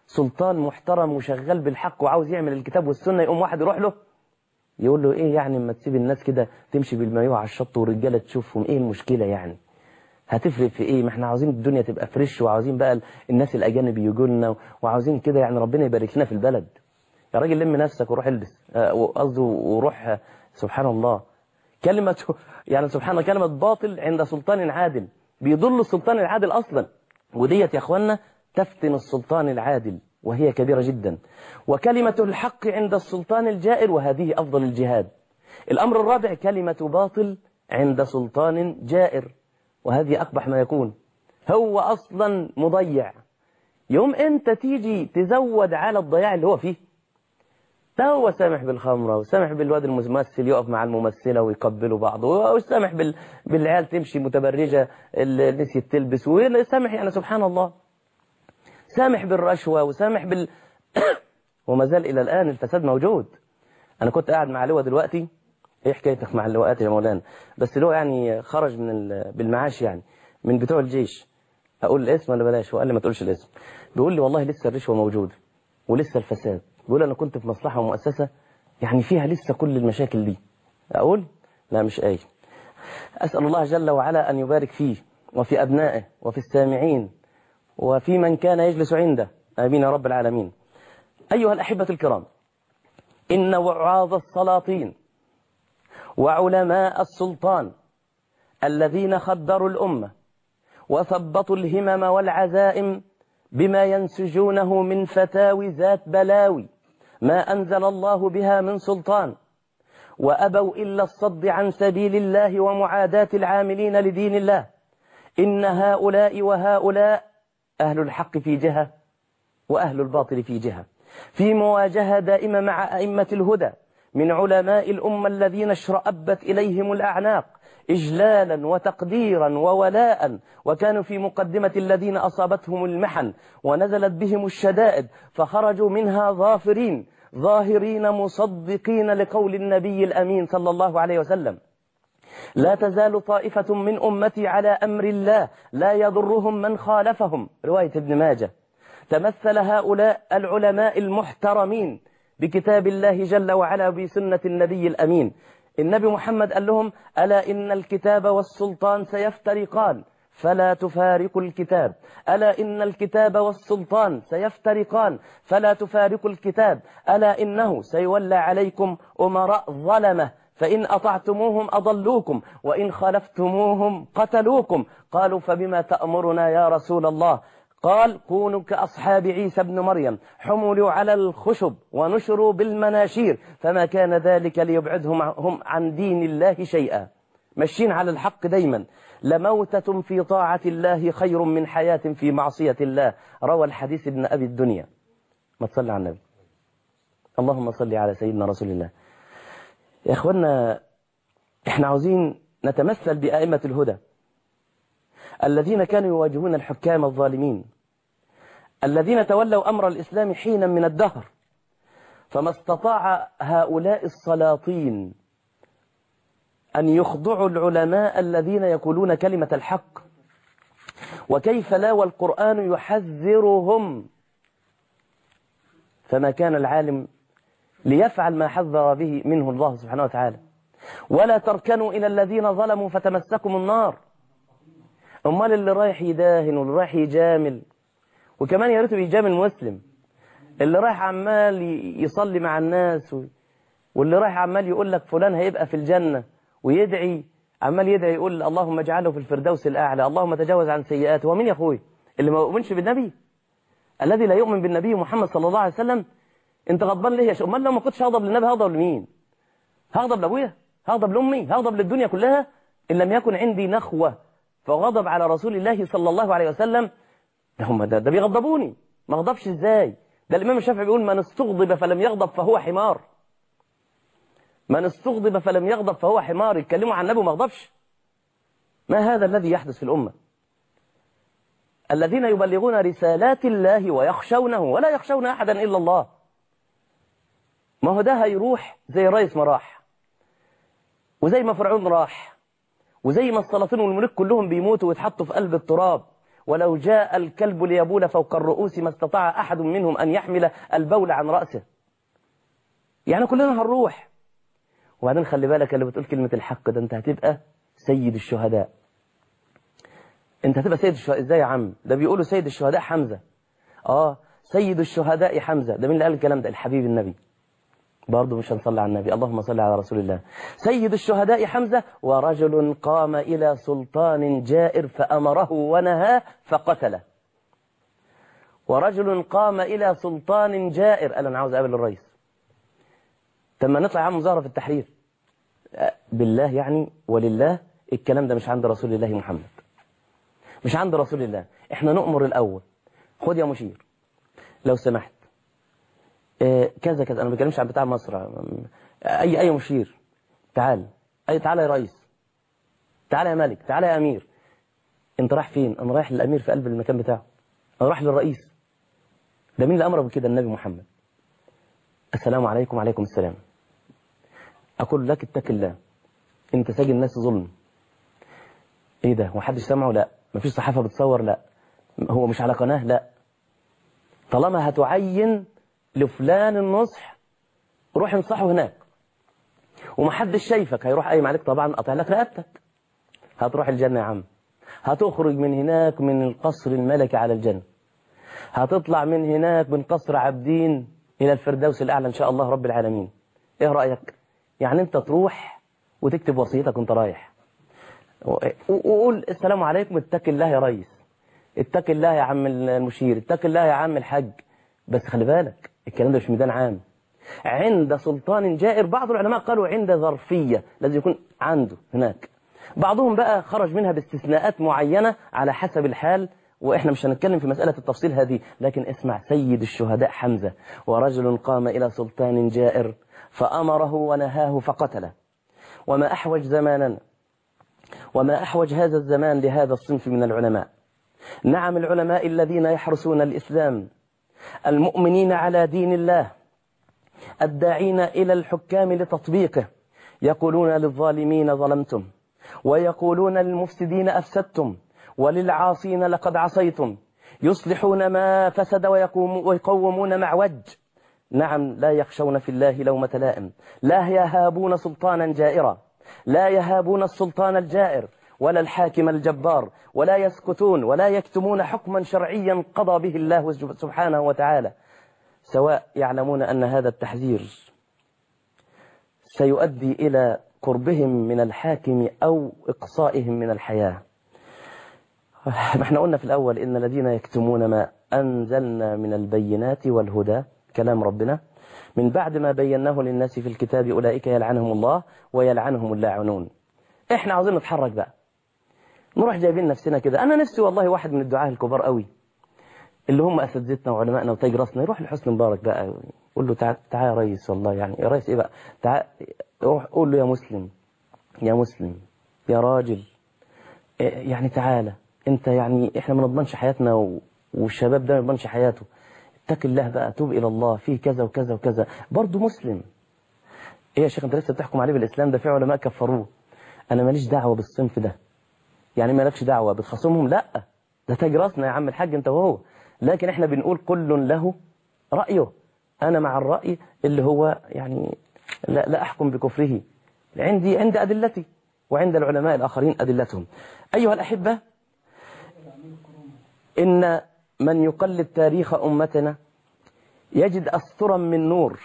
سلطان محترم وشغال بالحق وعاوز يعمل الكتاب والسنة، يقوم واحد يروح له يقول له ايه يعني اما تسيب الناس كده تمشي بالمايوه على الشط والرجاله تشوفهم، ايه المشكله يعني؟ هتفرق في ايه؟ ما احنا عاوزين الدنيا تبقى فريش، وعاوزين بقى الناس الاجانب يجوا لنا، وعاوزين كده يعني ربنا يبارك لنا في البلد. يا راجل لم نفسك وروح البس، قصده وروح آه سبحان الله. كلمه يعني سبحان الله كلمه باطل عند سلطان عادل، بيضل السلطان العادل اصلا، وديت يا اخوانا تفتن السلطان العادل وهي كبيرة جدا. وكلمة الحق عند السلطان الجائر، وهذه أفضل الجهاد. الأمر الرابع كلمة باطل عند سلطان جائر، وهذه أقبح ما يكون، هو أصلا مضيع. يوم أنت تيجي تزود على الضياع اللي هو فيه، ده هو سامح بالخمرة وسامح بالواد الممثل يقف مع الممثلة ويقبلوا بعض، وسامح بال... بالعيال تمشي متبرجة اللي نسيت تلبس، وسامح يعني سبحان الله، سامح بالرشوة وسامح بال وما زال إلى الآن الفساد موجود. أنا كنت قاعد مع لواء دلوقتي، إيه حكايتك مع اللواءات يا مولانا؟ بس لواء يعني خرج من ال... بالمعاش يعني من بتوع الجيش. أقول الاسم ولا بلاش؟ وقال لي ما تقولش الاسم. بيقول لي والله لسه الرشوة موجودة ولسه الفساد. بيقول أنا كنت في مصلحة ومؤسسة يعني فيها لسه كل المشاكل دي. أقول لا مش أي. أسأل الله جل وعلا أن يبارك فيه وفي أبنائه وفي السامعين وفي من كان يجلس عنده، آمين يا رب العالمين. أيها الأحبة الكرام، إن وعاظ السلاطين وعلماء السلطان الذين خدروا الأمة وثبطوا الهمم والعزائم بما ينسجونه من فتاوي ذات بلاوي ما أنزل الله بها من سلطان، وأبوا إلا الصد عن سبيل الله ومعاداة العاملين لدين الله، إن هؤلاء وهؤلاء أهل الحق في جهة وأهل الباطل في جهة، في مواجهة دائمة مع أئمة الهدى من علماء الأمة الذين اشرأبت إليهم الأعناق إجلالا وتقديرا وولاء، وكانوا في مقدمة الذين أصابتهم المحن ونزلت بهم الشدائد فخرجوا منها ظافرين ظاهرين مصدقين لقول النبي الأمين صلى الله عليه وسلم: لا تزال طائفة من أمتي على أمر الله لا يضرهم من خالفهم، رواية ابن ماجه. تمثل هؤلاء العلماء المحترمين بكتاب الله جل وعلا وبسنة النبي الأمين. النبي محمد قال لهم: ألا إن الكتاب والسلطان سيفترقان فلا تفارقوا الكتاب، ألا إن الكتاب والسلطان سيفترقان فلا تفارقوا الكتاب، ألا إنه سيولى عليكم أمراء ظلمة فإن أطعتموهم أضلوكم وإن خالفتموهم قتلوكم. قالوا: فبما تأمرنا يا رسول الله؟ قال: كونوا كأصحاب عيسى بن مريم، حملوا على الخشب ونشروا بالمناشير فما كان ذلك ليبعدهم هم عن دين الله شيئا. ماشيين على الحق دايما. لموتة في طاعة الله خير من حياة في معصية الله، روى الحديث ابن أبي الدنيا. ما تصلي على النبي. اللهم صل على سيدنا رسول الله. يا إخوانا، إحنا عاوزين نتمثل بأئمة الهدى الذين كانوا يواجهون الحكام الظالمين، الذين تولوا أمر الإسلام حينا من الدهر، فما استطاع هؤلاء السلاطين أن يخضعوا العلماء الذين يقولون كلمة الحق. وكيف لا والقرآن يحذرهم، فما كان العالم ليفعل ما حذر به منه الله سبحانه وتعالى: ولا تركنوا إلى الذين ظلموا فتمسكم النار. أمال اللي رايح يداهن واللي رايح يجامل، وكمان يا ريته بيجامل مسلم، اللي رايح عمال يصلي مع الناس، واللي رايح عمال يقول لك فلان هيبقى في الجنة، ويدعي عمال يدعي يقول اللهم اجعله في الفردوس الأعلى، اللهم تجاوز عن سيئاته. ومين يا أخوي اللي ما يؤمنش بالنبي؟ الذي لا يؤمن بالنبي محمد صلى الله عليه وسلم. انت غضبان ليه يا شيخ؟ امال لو ما كنتش هغضب للنبي هغضب لمين؟ هغضب لابويا؟ هغضب لامي؟ هغضب للدنيا كلها؟ ان لم يكن عندي نخوة فغضب على رسول الله صلى الله عليه وسلم، ده هم ده, ده بيغضبوني، ما اغضبش ازاي؟ ده الامام الشافعي بيقول: من استغضب فلم يغضب فهو حمار. من استغضب فلم يغضب فهو حمار. يتكلموا عن النبي وما غضبش؟ ما هذا الذي يحدث في الأمة؟ الذين يبلغون رسالات الله ويخشونه ولا يخشون أحدا إلا الله. ما هو ده هيروح زي الرئيس ما راح، وزي ما فرعون راح، وزي ما السلاطين والملوك كلهم بيموتوا ويتحطوا في قلب التراب، ولو جاء الكلب ليبول فوق الرؤوس ما استطاع أحد منهم أن يحمل البول عن رأسه. يعني كلنا هنروح. وبعدين خلي بالك اللي بتقول كلمة الحق ده، أنت هتبقى سيد الشهداء. أنت هتبقى سيد الشهداء إزاي يا عم؟ ده بيقولوا سيد الشهداء حمزة. آه سيد الشهداء حمزة. ده مين اللي قال الكلام ده؟ الحبيب النبي. برضه مش هنصلي على النبي، اللهم صل على رسول الله. سيد الشهداء حمزة. ورجل قام إلى سلطان جائر فأمره ونهاه فقتله. ورجل قام إلى سلطان جائر قال أنا عاوز أقابل الرئيس. تم نطلع عام مظاهرة في التحرير. بالله يعني ولله الكلام ده مش عند رسول الله محمد، مش عند رسول الله. احنا نؤمر الأول، خد يا مشير لو سمحت إيه كذا كذا. أنا ما بتكلمش عن بتاع مصر، أي أي مشير تعال، أي تعال يا رئيس، تعال يا ملك، تعال يا أمير. أنت رايح فين؟ أنا رايح للأمير في قلب المكان بتاعه. أنا رايح للرئيس. ده مين اللي أمره بكده؟ النبي محمد. السلام عليكم. وعليكم السلام. أقول لك اتق الله، أنت ساجن الناس ظلم. إيه ده؟ ومحدش سمعه؟ لا. مفيش صحافة بتصور؟ لا. هو مش على قناة؟ لا. طالما هتعين لفلان النصح روح انصحه هناك، ومحدش شايفك، هيروح قايم عليك طبعا قطع لك رقبتك. هتروح الجنة يا عم، هتخرج من هناك من القصر الملكي على الجنة، هتطلع من هناك من قصر عابدين إلى الفردوس الأعلى إن شاء الله رب العالمين. إيه رأيك؟ يعني أنت تروح وتكتب وصيتك وأنت رايح، وقول السلام عليكم، اتق الله يا ريس، اتق الله يا عم المشير، اتق الله يا عم الحج. بس خلي بالك الكلام ده مش ميدان عام، عند سلطان جائر. بعض العلماء قالوا عند ظرفية، لازم يكون عنده هناك. بعضهم بقى خرج منها باستثناءات معينة على حسب الحال، وإحنا مش هنتكلم في مسألة التفصيل هذه. لكن اسمع، سيد الشهداء حمزة. ورجل قام إلى سلطان جائر فأمره ونهاه فقتله. وما أحوج زماننا وما أحوج هذا الزمان لهذا الصنف من العلماء. نعم، العلماء الذين يحرسون الإسلام، المؤمنين على دين الله، الداعين إلى الحكام لتطبيقه، يقولون للظالمين ظلمتم، ويقولون للمفسدين أفسدتم، وللعاصين لقد عصيتم، يصلحون ما فسد ويقومون معوج. نعم، لا يخشون في الله لومة لائم، لا يهابون سلطانا جائرا، لا يهابون السلطان الجائر ولا الحاكم الجبار، ولا يسكتون ولا يكتمون حكما شرعيا قضى به الله سبحانه وتعالى، سواء يعلمون أن هذا التحذير سيؤدي إلى قربهم من الحاكم أو إقصائهم من الحياة. ما احنا قلنا في الأول إن الذين يكتمون ما أنزلنا من البينات والهدى، كلام ربنا، من بعد ما بيناه للناس في الكتاب، أولئك يلعنهم الله ويلعنهم اللاعنون. احنا عاوزين نتحرك بقى، نروح جايبين نفسنا كده. أنا نفسي والله واحد من الدعاة الكبار قوي اللي هم أساتذتنا وعلمائنا وتاج راسنا يروح لحسني مبارك بقى، يقول له تعال تعال يا ريس، والله يعني يا ريس إيه بقى، تعال روح قول له يا مسلم يا مسلم يا راجل، يعني تعالى انت، يعني احنا ما نضمنش حياتنا والشباب ده ما يضمنش حياته، اتق الله بقى، توب الى الله، فيه كذا وكذا وكذا، برضه مسلم. ايه يا شيخ انت لسه بتحكم عليه بالاسلام؟ ده في علماء كفروه. انا ماليش دعوه بالصنف ده. يعني مالكش دعوه بتخاصمهم؟ لا، ده تاج راسنا يا عم الحاج انت وهو. لكن احنا بنقول كل له رايه. انا مع الراي اللي هو يعني لا, لا احكم بكفره، عندي عند ادلتي وعند العلماء الاخرين ادلتهم. ايها الاحبه، إن من يقلد تاريخ أمتنا يجد أسطرا من نور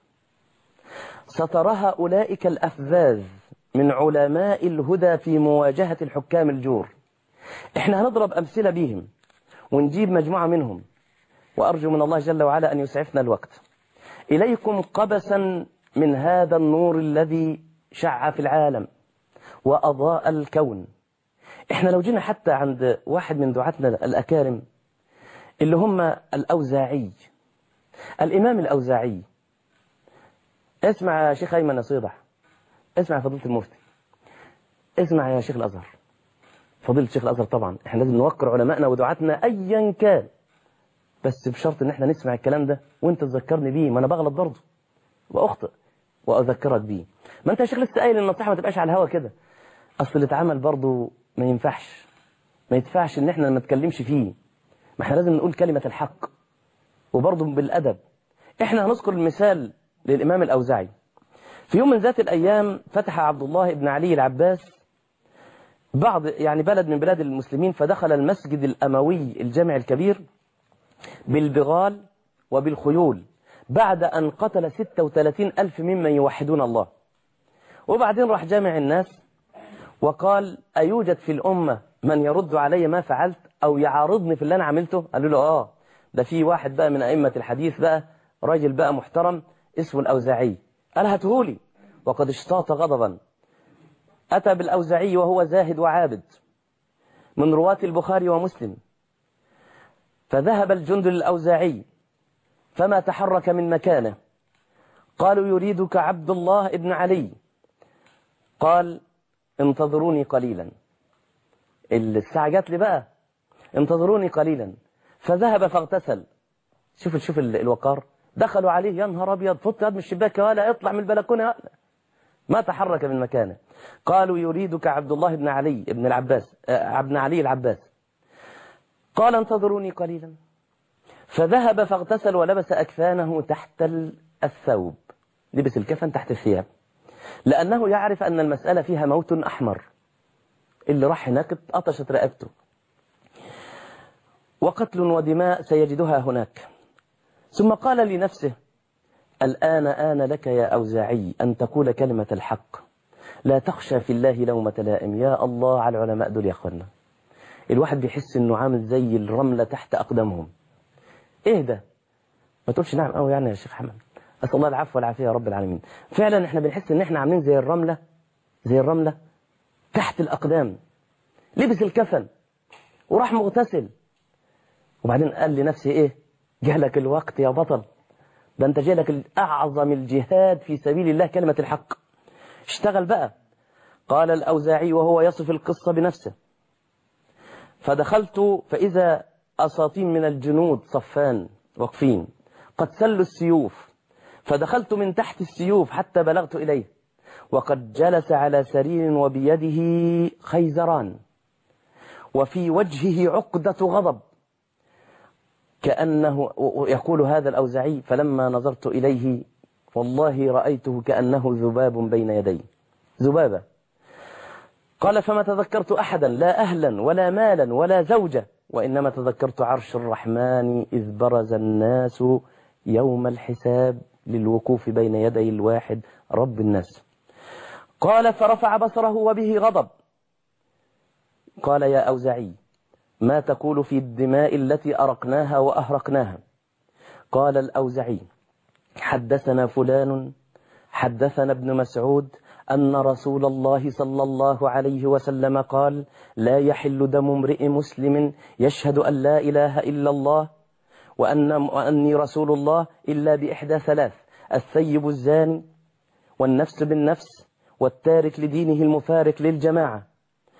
سترها أولئك الأفذاذ من علماء الهدى في مواجهة الحكام الجور. إحنا هنضرب أمثلة بهم ونجيب مجموعة منهم، وأرجو من الله جل وعلا أن يسعفنا الوقت. إليكم قبسا من هذا النور الذي شع في العالم وأضاء الكون. إحنا لو جينا حتى عند واحد من دعاتنا الأكارم اللي هم الأوزاعي، الإمام الأوزاعي. اسمع يا شيخ أيمن يا صيدح، اسمع يا فضيلة المفتي، اسمع يا شيخ الأزهر، فضيلة شيخ الأزهر. طبعا إحنا لازم نوقر علمائنا ودعاتنا أيا كان، بس بشرط إن إحنا نسمع الكلام ده وإنت تذكرني بيه، ما أنا بغلط برضه وأخطئ وأذكرك بيه. ما أنت يا شيخ لسه قايل النصيحة ما تبقاش على الهوا كده، أصل اللي اتعمل برضه ما ينفعش. ما يدفعش ان احنا ما نتكلمش فيه، ما احنا لازم نقول كلمة الحق وبرضه بالأدب. احنا هنذكر المثال للإمام الأوزاعي. في يوم من ذات الأيام فتح عبد الله بن علي العباس بعض يعني بلد من بلاد المسلمين، فدخل المسجد الأموي الجامع الكبير بالبغال وبالخيول بعد أن قتل ستة وثلاثين ألف ممن يوحدون الله. وبعدين راح جامع الناس وقال أيوجد في الأمة من يرد علي ما فعلت أو يعارضني في اللي أنا عملته؟ قالوا له آه، ده في واحد بقى من أئمة الحديث بقى، راجل بقى محترم اسمه الأوزاعي. قال هاتهولي. وقد اشتاط غضبا. أتى بالأوزاعي وهو زاهد وعابد من رواة البخاري ومسلم، فذهب الجند للأوزاعي فما تحرك من مكانه. قالوا يريدك عبد الله ابن علي. قال انتظروني قليلا، الساعة جات لي بقى، انتظروني قليلا. فذهب فاغتسل. شوف شوف الوقار. دخلوا عليه يا نهار ابيض، فوت يد من الشباك ولا اطلع من البلكونه ولا. ما تحرك من مكانه. قالوا يريدك عبد الله بن علي ابن العباس ابن علي العباس. قال انتظروني قليلا. فذهب فاغتسل ولبس أكفانه تحت الثوب، لبس الكفن تحت الثياب، لأنه يعرف أن المسألة فيها موت أحمر، اللي راح هناك اتقطشت رقبته، وقتل ودماء سيجدها هناك. ثم قال لنفسه الآن آن لك يا أوزاعي أن تقول كلمة الحق، لا تخشى في الله لومة لائم. يا الله على العلماء دول يا أخوانا، الواحد بيحس إنه عامل زي الرملة تحت أقدامهم. إيه ده؟ ما تقولش نعم أو يعني يا شيخ حمد، أسأل الله العفو والعافية يا رب العالمين. فعلا إحنا بنحس إن إحنا عاملين زي الرملة، زي الرملة تحت الأقدام. لبس الكفن وراح مغتسل، وبعدين قال لنفسه إيه؟ جهلك الوقت يا بطل، ده أنت جهلك أعظم الجهاد في سبيل الله كلمة الحق. اشتغل بقى. قال الأوزاعي وهو يصف القصة بنفسه فدخلت فإذا أساطين من الجنود صفان واقفين قد سلوا السيوف، فدخلت من تحت السيوف حتى بلغت إليه، وقد جلس على سرير وبيده خيزران وفي وجهه عقدة غضب كأنه يقول هذا الأوزاعي فلما نظرت إليه والله رأيته كأنه ذباب بين يدي، ذبابة. قال فما تذكرت أحدا لا أهلا ولا مالا ولا زوجة، وإنما تذكرت عرش الرحمن إذ برز الناس يوم الحساب للوقوف بين يدي الواحد رب الناس. قال فرفع بصره وبه غضب. قال يا أوزاعي ما تقول في الدماء التي أرقناها وأهرقناها؟ قال الأوزاعي حدثنا فلان حدثنا ابن مسعود أن رسول الله صلى الله عليه وسلم قال لا يحل دم امرئ مسلم يشهد أن لا إله إلا الله وأن وأني رسول الله إلا بإحدى ثلاث: الثيب الزاني والنفس بالنفس والتارك لدينه المفارق للجماعة.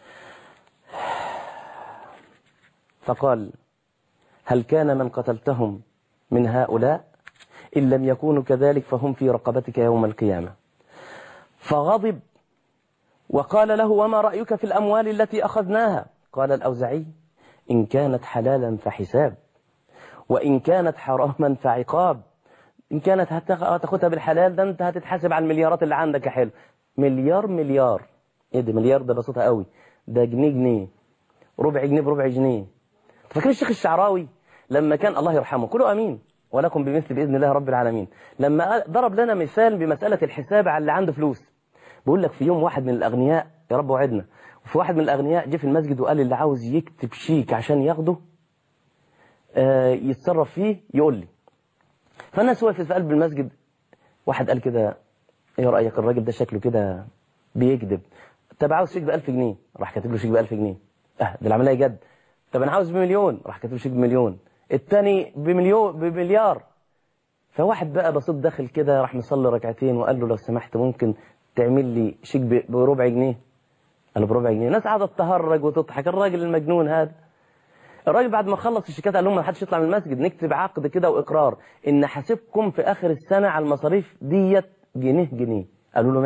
فقال هل كان من قتلتهم من هؤلاء؟ إن لم يكونوا كذلك فهم في رقبتك يوم القيامة. فغضب وقال له وما رأيك في الأموال التي أخذناها؟ قال الأوزاعي إن كانت حلالا فحساب، وإن كانت حراما فعقاب. إن كانت هتاخدها بالحلال ده أنت هتتحاسب على المليارات اللي عندك يا حلو. مليار مليار إيه ده؟ مليار ده بسيطة قوي، ده جنيه جنيه، ربع جنيه بربع جنيه. فاكر الشيخ الشعراوي لما كان الله يرحمه كله أمين ولكم بمثل بإذن الله رب العالمين، لما ضرب لنا مثال بمسألة الحساب على اللي عنده فلوس، بيقول لك في يوم واحد من الأغنياء يا رب وعدنا، وفي واحد من الأغنياء جه في المسجد وقال اللي عاوز يكتب شيك عشان ياخده آه يتصرف فيه يقول لي. فالناس وقفت في قلب المسجد، واحد قال كده ايه رأيك الراجل ده شكله كده بيكذب، طب عاوز شيك بألف جنيه، راح كاتب له شيك بألف جنيه. اه ده العملية جد. طب انا عاوز بمليون، راح كاتب له شيك بمليون. التاني بمليون بمليار. فواحد بقى بسيط داخل كده راح مصلي ركعتين وقال له لو سمحت ممكن تعمل لي شيك بربع جنيه؟ قال له بربع جنيه. الناس قعدت تهرج وتضحك، الراجل المجنون هذا. الراجل بعد ما خلص الشيكات قال لهم ما حدش يطلع من المسجد، نكتب عقد كده واقرار ان حاسبكم في اخر السنه على المصاريف ديت جنيه جنيه. قالوا له ماشي.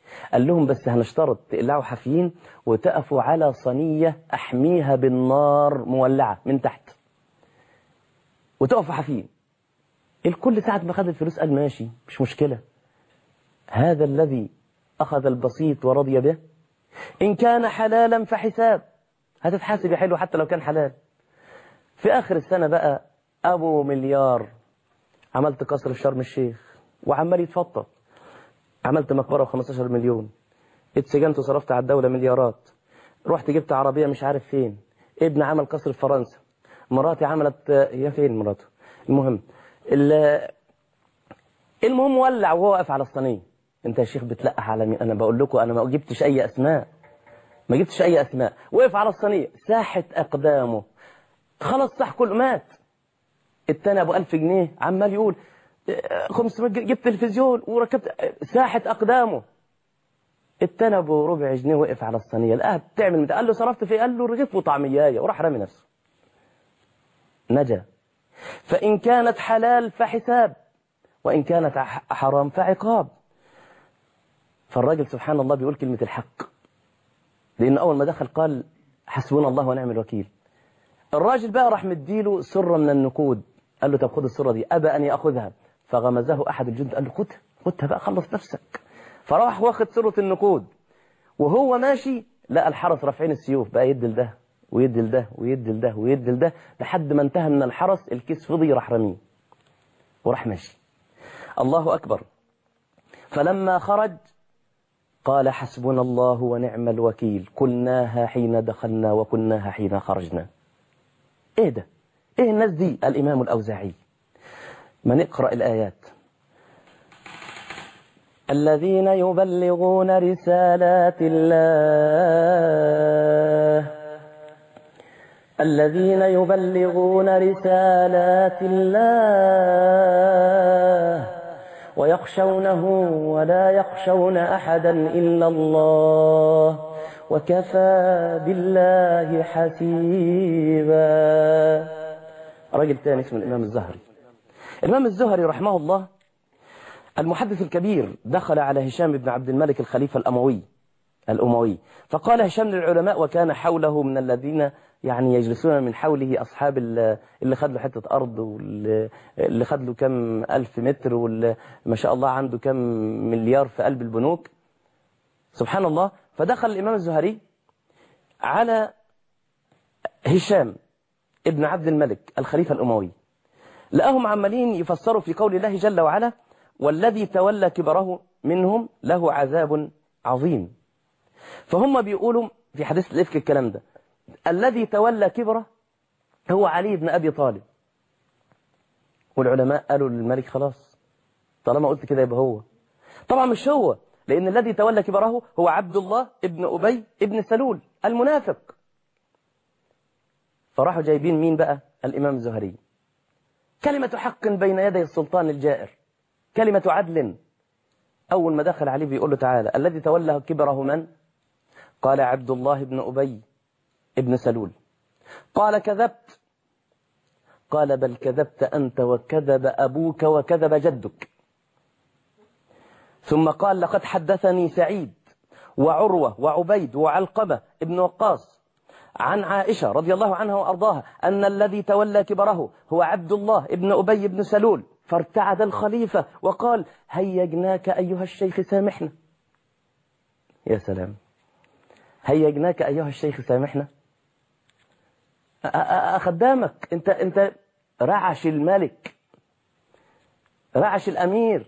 قال لهم بس هنشترط تقلعوا حافيين وتقفوا على صينية أحميها بالنار مولعة من تحت وتقفوا حافيين. الكل ساعة ما خد الفلوس قال ماشي مش مشكلة. هذا الذي أخذ البسيط ورضي به إن كان حلالا فحساب، هتتحاسب يا حلو حتى لو كان حلال. في آخر السنة بقى أبو مليار، عملت قصر في شرم الشيخ وعمال يتفطر، عملت مقبرة بخمستاشر مليون، اتسجنت وصرفت على الدولة مليارات، رحت جبت عربية مش عارف فين، ابن عمل قصر في فرنسا، مراتي عملت، هي فين مراته؟ المهم المهم ولع وهو واقف على الصينية. انت يا شيخ بتلقح على مين؟ انا بقول لكم انا ما جبتش اي اسماء، ما جبتش اي اسماء. وقف على الصينية ساحت اقدامه، خلاص صح كل مات. التاني ابو ألف جنيه عمال يقول خمسمية، جبت تلفزيون وركبت، ساحت اقدامه. التاني ابو ربع جنيه وقف على الصينية، لقاها بتعمل، قال له صرفت فيه؟ قال له رغيف وطعميايه، وراح رامي نفسه. نجا. فإن كانت حلال فحساب، وإن كانت حرام فعقاب. فالراجل سبحان الله بيقول كلمة الحق، لأن أول ما دخل قال حسبنا الله ونعم الوكيل. الراجل بقى راح مديله سرة من النقود، قال له طب خد السرة دي. أبى أن يأخذها، فغمزه أحد الجند قال له خدها خدها بقى خلص نفسك. فراح واخد سرة النقود، وهو ماشي لقى الحرس رافعين السيوف، بقى يدي لده ويدي لده ويدي لده ويدي لده لحد ما انتهى من الحرس الكيس فضي، راح رميه وراح ماشي. الله أكبر. فلما خرج قال حسبنا الله ونعم الوكيل، قلناها حين دخلنا وكناها حين خرجنا. ايه ده؟ ايه الناس دي؟ الإمام الأوزاعي. ما نقرأ الآيات. الذين يبلغون رسالات الله الذين يبلغون رسالات الله ويخشونه ولا يخشون أحدا إلا الله وكفى بالله حسيبا. رجل تاني اسمه الإمام الزهري. الإمام الزهري رحمه الله المحدث الكبير دخل على هشام بن عبد الملك الخليفة الأموي الأموي فقال هشام للعلماء، وكان حوله من الذين يعني يجلسون من حوله أصحاب اللي خد له حتة أرض، واللي خد له كم ألف متر، واللي ما شاء الله عنده كم مليار في قلب البنوك، سبحان الله. فدخل الإمام الزهري على هشام ابن عبد الملك الخليفة الأموي، لقاهم عمالين يفسروا في قول الله جل وعلا والذي تولى كبره منهم له عذاب عظيم. فهم بيقولوا في حديث الإفك الكلام ده، الذي تولى كبره هو علي بن أبي طالب. والعلماء قالوا للملك خلاص طالما قلت كده يبقى هو. طبعا مش هو، لأن الذي تولى كبره هو عبد الله ابن أبي ابن سلول المنافق. فراحوا جايبين مين بقى؟ الإمام الزهري. كلمة حق بين يدي السلطان الجائر، كلمة عدل. أول ما دخل عليه بيقول له تعالى الذي تولى كبره من؟ قال عبد الله بن أبي ابن سلول. قال كذبت. قال بل كذبت أنت وكذب أبوك وكذب جدك. ثم قال لقد حدثني سعيد وعروة وعبيد وعلقمة ابن وقاص عن عائشة رضي الله عنها وأرضاها أن الذي تولى كبره هو عبد الله ابن أبي بن سلول. فارتعد الخليفة وقال هيجناك أيها الشيخ سامحنا. يا سلام، هيجناك أيها الشيخ سامحنا. أخدامك أنت أنت رعش الملك، رعش الأمير،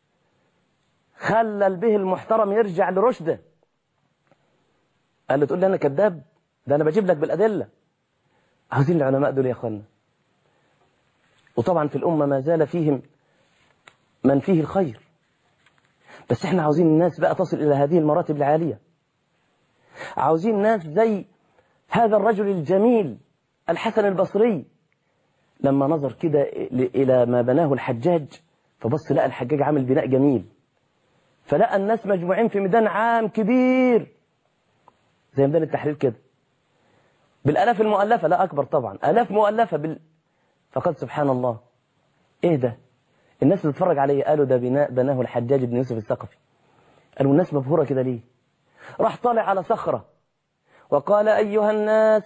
خلى به المحترم يرجع لرشده. قال له تقول لي أنا كذاب؟ ده أنا بجيب لك بالأدلة. عاوزين العلماء دول يا أخوانا. وطبعا في الأمة ما زال فيهم من فيه الخير، بس احنا عاوزين الناس بقى تصل إلى هذه المراتب العالية. عاوزين ناس زي هذا الرجل الجميل الحسن البصري، لما نظر كده إلى ما بناه الحجاج فبص لقى الحجاج عامل بناء جميل، فلقى الناس مجموعين في ميدان عام كبير زي ميدان التحرير كده بالآلاف المؤلفة، لا أكبر طبعا، آلاف مؤلفة بال... فقد سبحان الله إيه ده؟ الناس اللي تتفرج عليه قالوا ده بناء بناه الحجاج بن يوسف الثقفي. قالوا الناس مبهورة كده ليه؟ راح طالع على صخرة وقال أيها الناس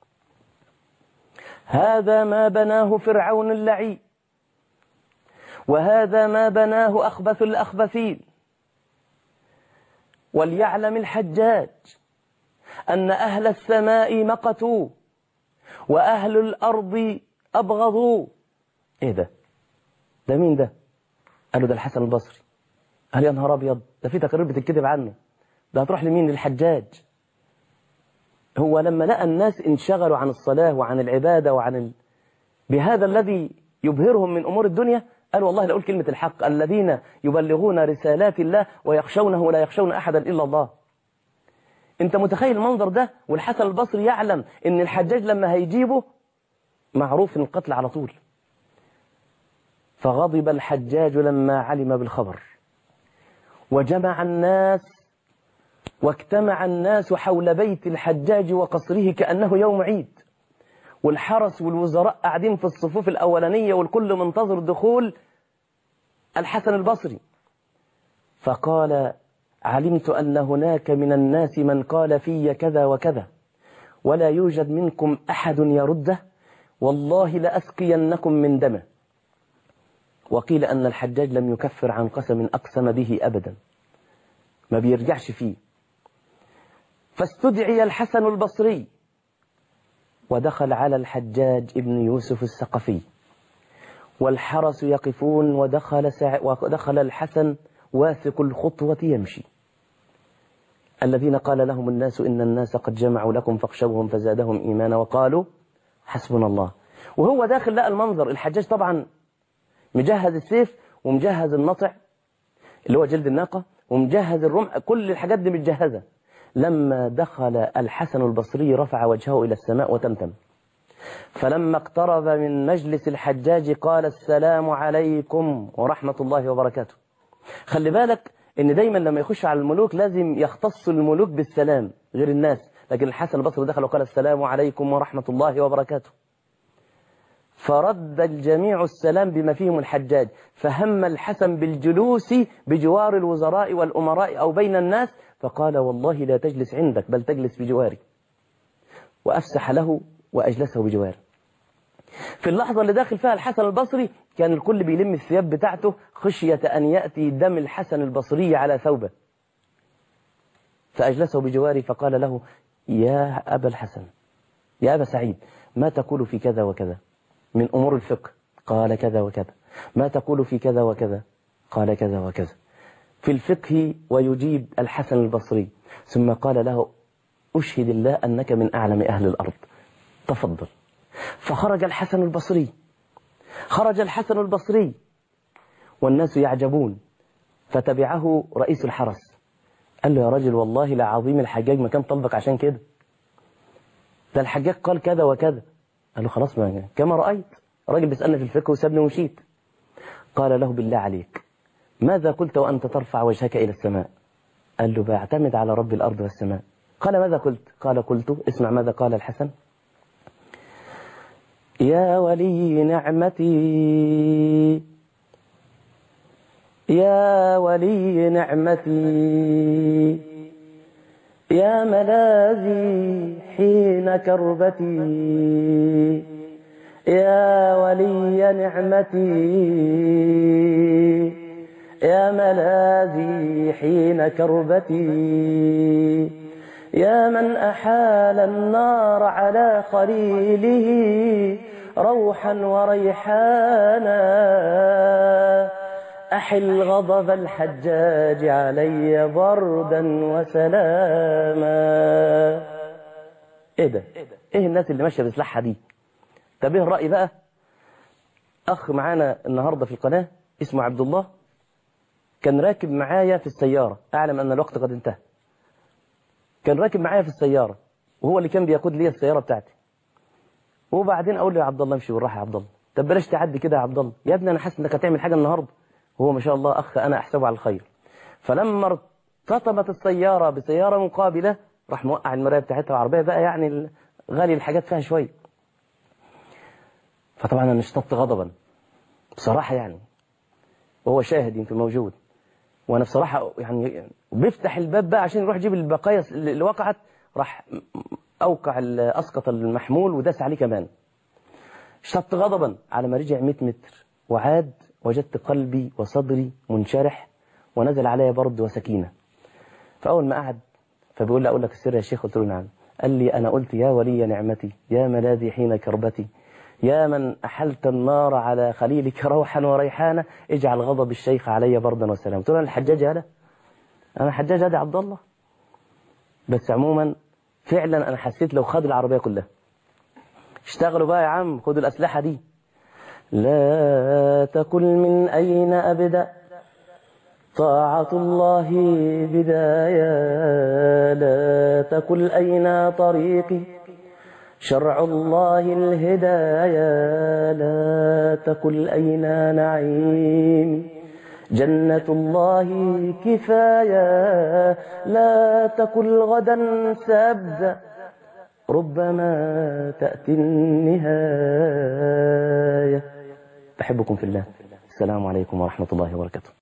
هذا ما بناه فرعون اللعين، وهذا ما بناه أخبث الأخبثين، وليعلم الحجاج أن أهل السماء مقتوا وأهل الأرض أبغضوا. إيه ده؟ ده مين ده؟ قالوا ده الحسن البصري. قال يا نهار أبيض، ده في تقرير بتتكتب عنه، ده هتروح لمين؟ للحجاج. هو لما لقى الناس انشغلوا عن الصلاة وعن العبادة وعن ال... بهذا الذي يبهرهم من أمور الدنيا، قال والله لأقول كلمة الحق، الذين يبلغون رسالات الله ويخشونه ولا يخشون أحدا إلا الله. انت متخيل المنظر ده؟ والحسن البصري يعلم ان الحجاج لما هيجيبه معروف ان القتل على طول. فغضب الحجاج لما علم بالخبر، وجمع الناس واجتمع الناس حول بيت الحجاج وقصره كأنه يوم عيد، والحرس والوزراء قاعدين في الصفوف الأولانية والكل منتظر دخول الحسن البصري. فقال علمت أن هناك من الناس من قال في كذا وكذا ولا يوجد منكم أحد يرده، والله لأسقينكم من دمه. وقيل أن الحجاج لم يكفر عن قسم أقسم به أبدا، ما بيرجعش فيه. فاستدعي الحسن البصري ودخل على الحجاج ابن يوسف الثقفي والحرس يقفون، ودخل, سع... ودخل الحسن واثق الخطوة يمشي. الذين قال لهم الناس إن الناس قد جمعوا لكم فاخشوهم فزادهم إيمانا وقالوا حسبنا الله. وهو داخل لقى المنظر، الحجاج طبعا مجهز السيف ومجهز النطع اللي هو جلد الناقة ومجهز الرمح، كل الحاجات دي متجهزة. لما دخل الحسن البصري رفع وجهه إلى السماء وتمتم، فلما اقترب من مجلس الحجاج قال السلام عليكم ورحمة الله وبركاته. خلي بالك ان دايما لما يخش على الملوك لازم يختص الملوك بالسلام غير الناس، لكن الحسن البصري دخل وقال السلام عليكم ورحمة الله وبركاته، فرد الجميع السلام بما فيهم الحجاج. فهم الحسن بالجلوس بجوار الوزراء والأمراء أو بين الناس، فقال والله لا تجلس عندك بل تجلس بجواري، وأفسح له وأجلسه بجواره. في اللحظة اللي داخل فيها الحسن البصري كان الكل بيلم الثياب بتاعته خشية أن يأتي دم الحسن البصري على ثوبه، فأجلسه بجواري فقال له يا أبا الحسن، يا أبا سعيد، ما تقول في كذا وكذا من أمور الفقه؟ قال كذا وكذا. ما تقول في كذا وكذا؟ قال كذا وكذا في الفقه. ويجيب الحسن البصري، ثم قال له أشهد الله أنك من أعلم أهل الأرض، تفضل. فخرج الحسن البصري، خرج الحسن البصري والناس يعجبون، فتبعه رئيس الحرس قال له يا رجل والله لعظيم الحجاج ما كان طلبك عشان كده، ده الحجاج قال كذا وكذا. قال له خلاص ما كما رأيت، راجل بيسألنا في الفقه وسابني ومشيت. قال له بالله عليك ماذا قلت وأنت ترفع وجهك إلى السماء؟ قال له بعتمد على رب الأرض والسماء. قال ماذا قلت؟ قال قلت، اسمع ماذا قال الحسن: يا ولي نعمتي، يا ولي نعمتي، يا ملاذي حين كربتي، يا ولي نعمتي، يا ملاذي حين كربتي، يا من أحال النار على خليله روحا وريحانا، أحل غضب الحجاج علي بردا وسلاما. ايه ده؟ ايه الناس اللي ماشيه بسلاحها دي؟ طب ايه الرأي بقى؟ اخ معانا النهارده في القناة اسمه عبد الله، كان راكب معايا في السيارة، اعلم ان الوقت قد انتهى، كان راكب معايا في السيارة وهو اللي كان بيقود لي السيارة بتاعتي. وبعدين اقول له يا عبد الله امشي بالراحه يا عبد الله، طب بلاش تعدي كده يا عبد الله، يا ابني انا حاسس انك هتعمل حاجه النهارده. هو ما شاء الله اخ انا احسبه على الخير. فلما ارتطمت السياره بسياره مقابله راح موقع المرايه بتاعتها، وعربيه بقى يعني غالي الحاجات فيها شويه. فطبعا انا اشتدت غضبا بصراحه يعني، وهو شاهد يمكن موجود. وانا بصراحه يعني بيفتح الباب بقى عشان يروح يجيب البقايا اللي وقعت، راح اوقع اسقط المحمول وداس عليه كمان. اشتدت غضبا. على ما رجع مئة متر وعاد وجدت قلبي وصدري منشرح ونزل علي برد وسكينه. فاول ما قعد فبيقول لي اقول لك السر يا شيخ؟ قلت له نعم. قال لي انا قلت يا ولي نعمتي، يا ملاذي حين كربتي، يا من أحلت النار على خليلك روحا وريحانا، اجعل غضب الشيخ علي بردا وسلام. قلت له أنا الحجاج هذا؟ أنا الحجاج هذا عبد الله؟ بس عموما فعلا أنا حسيت لو خد العربية كلها. اشتغلوا بقى يا عم، خدوا الأسلحة دي. لا تقل من أين أبدأ طاعة الله بداية، لا تقل أين طريقي شرع الله الهداية، لا تقل أين نعيم جنة الله كفاية، لا تقل غدا سأبدأ ربما تأتي النهاية. بحبكم في الله. السلام عليكم ورحمة الله وبركاته.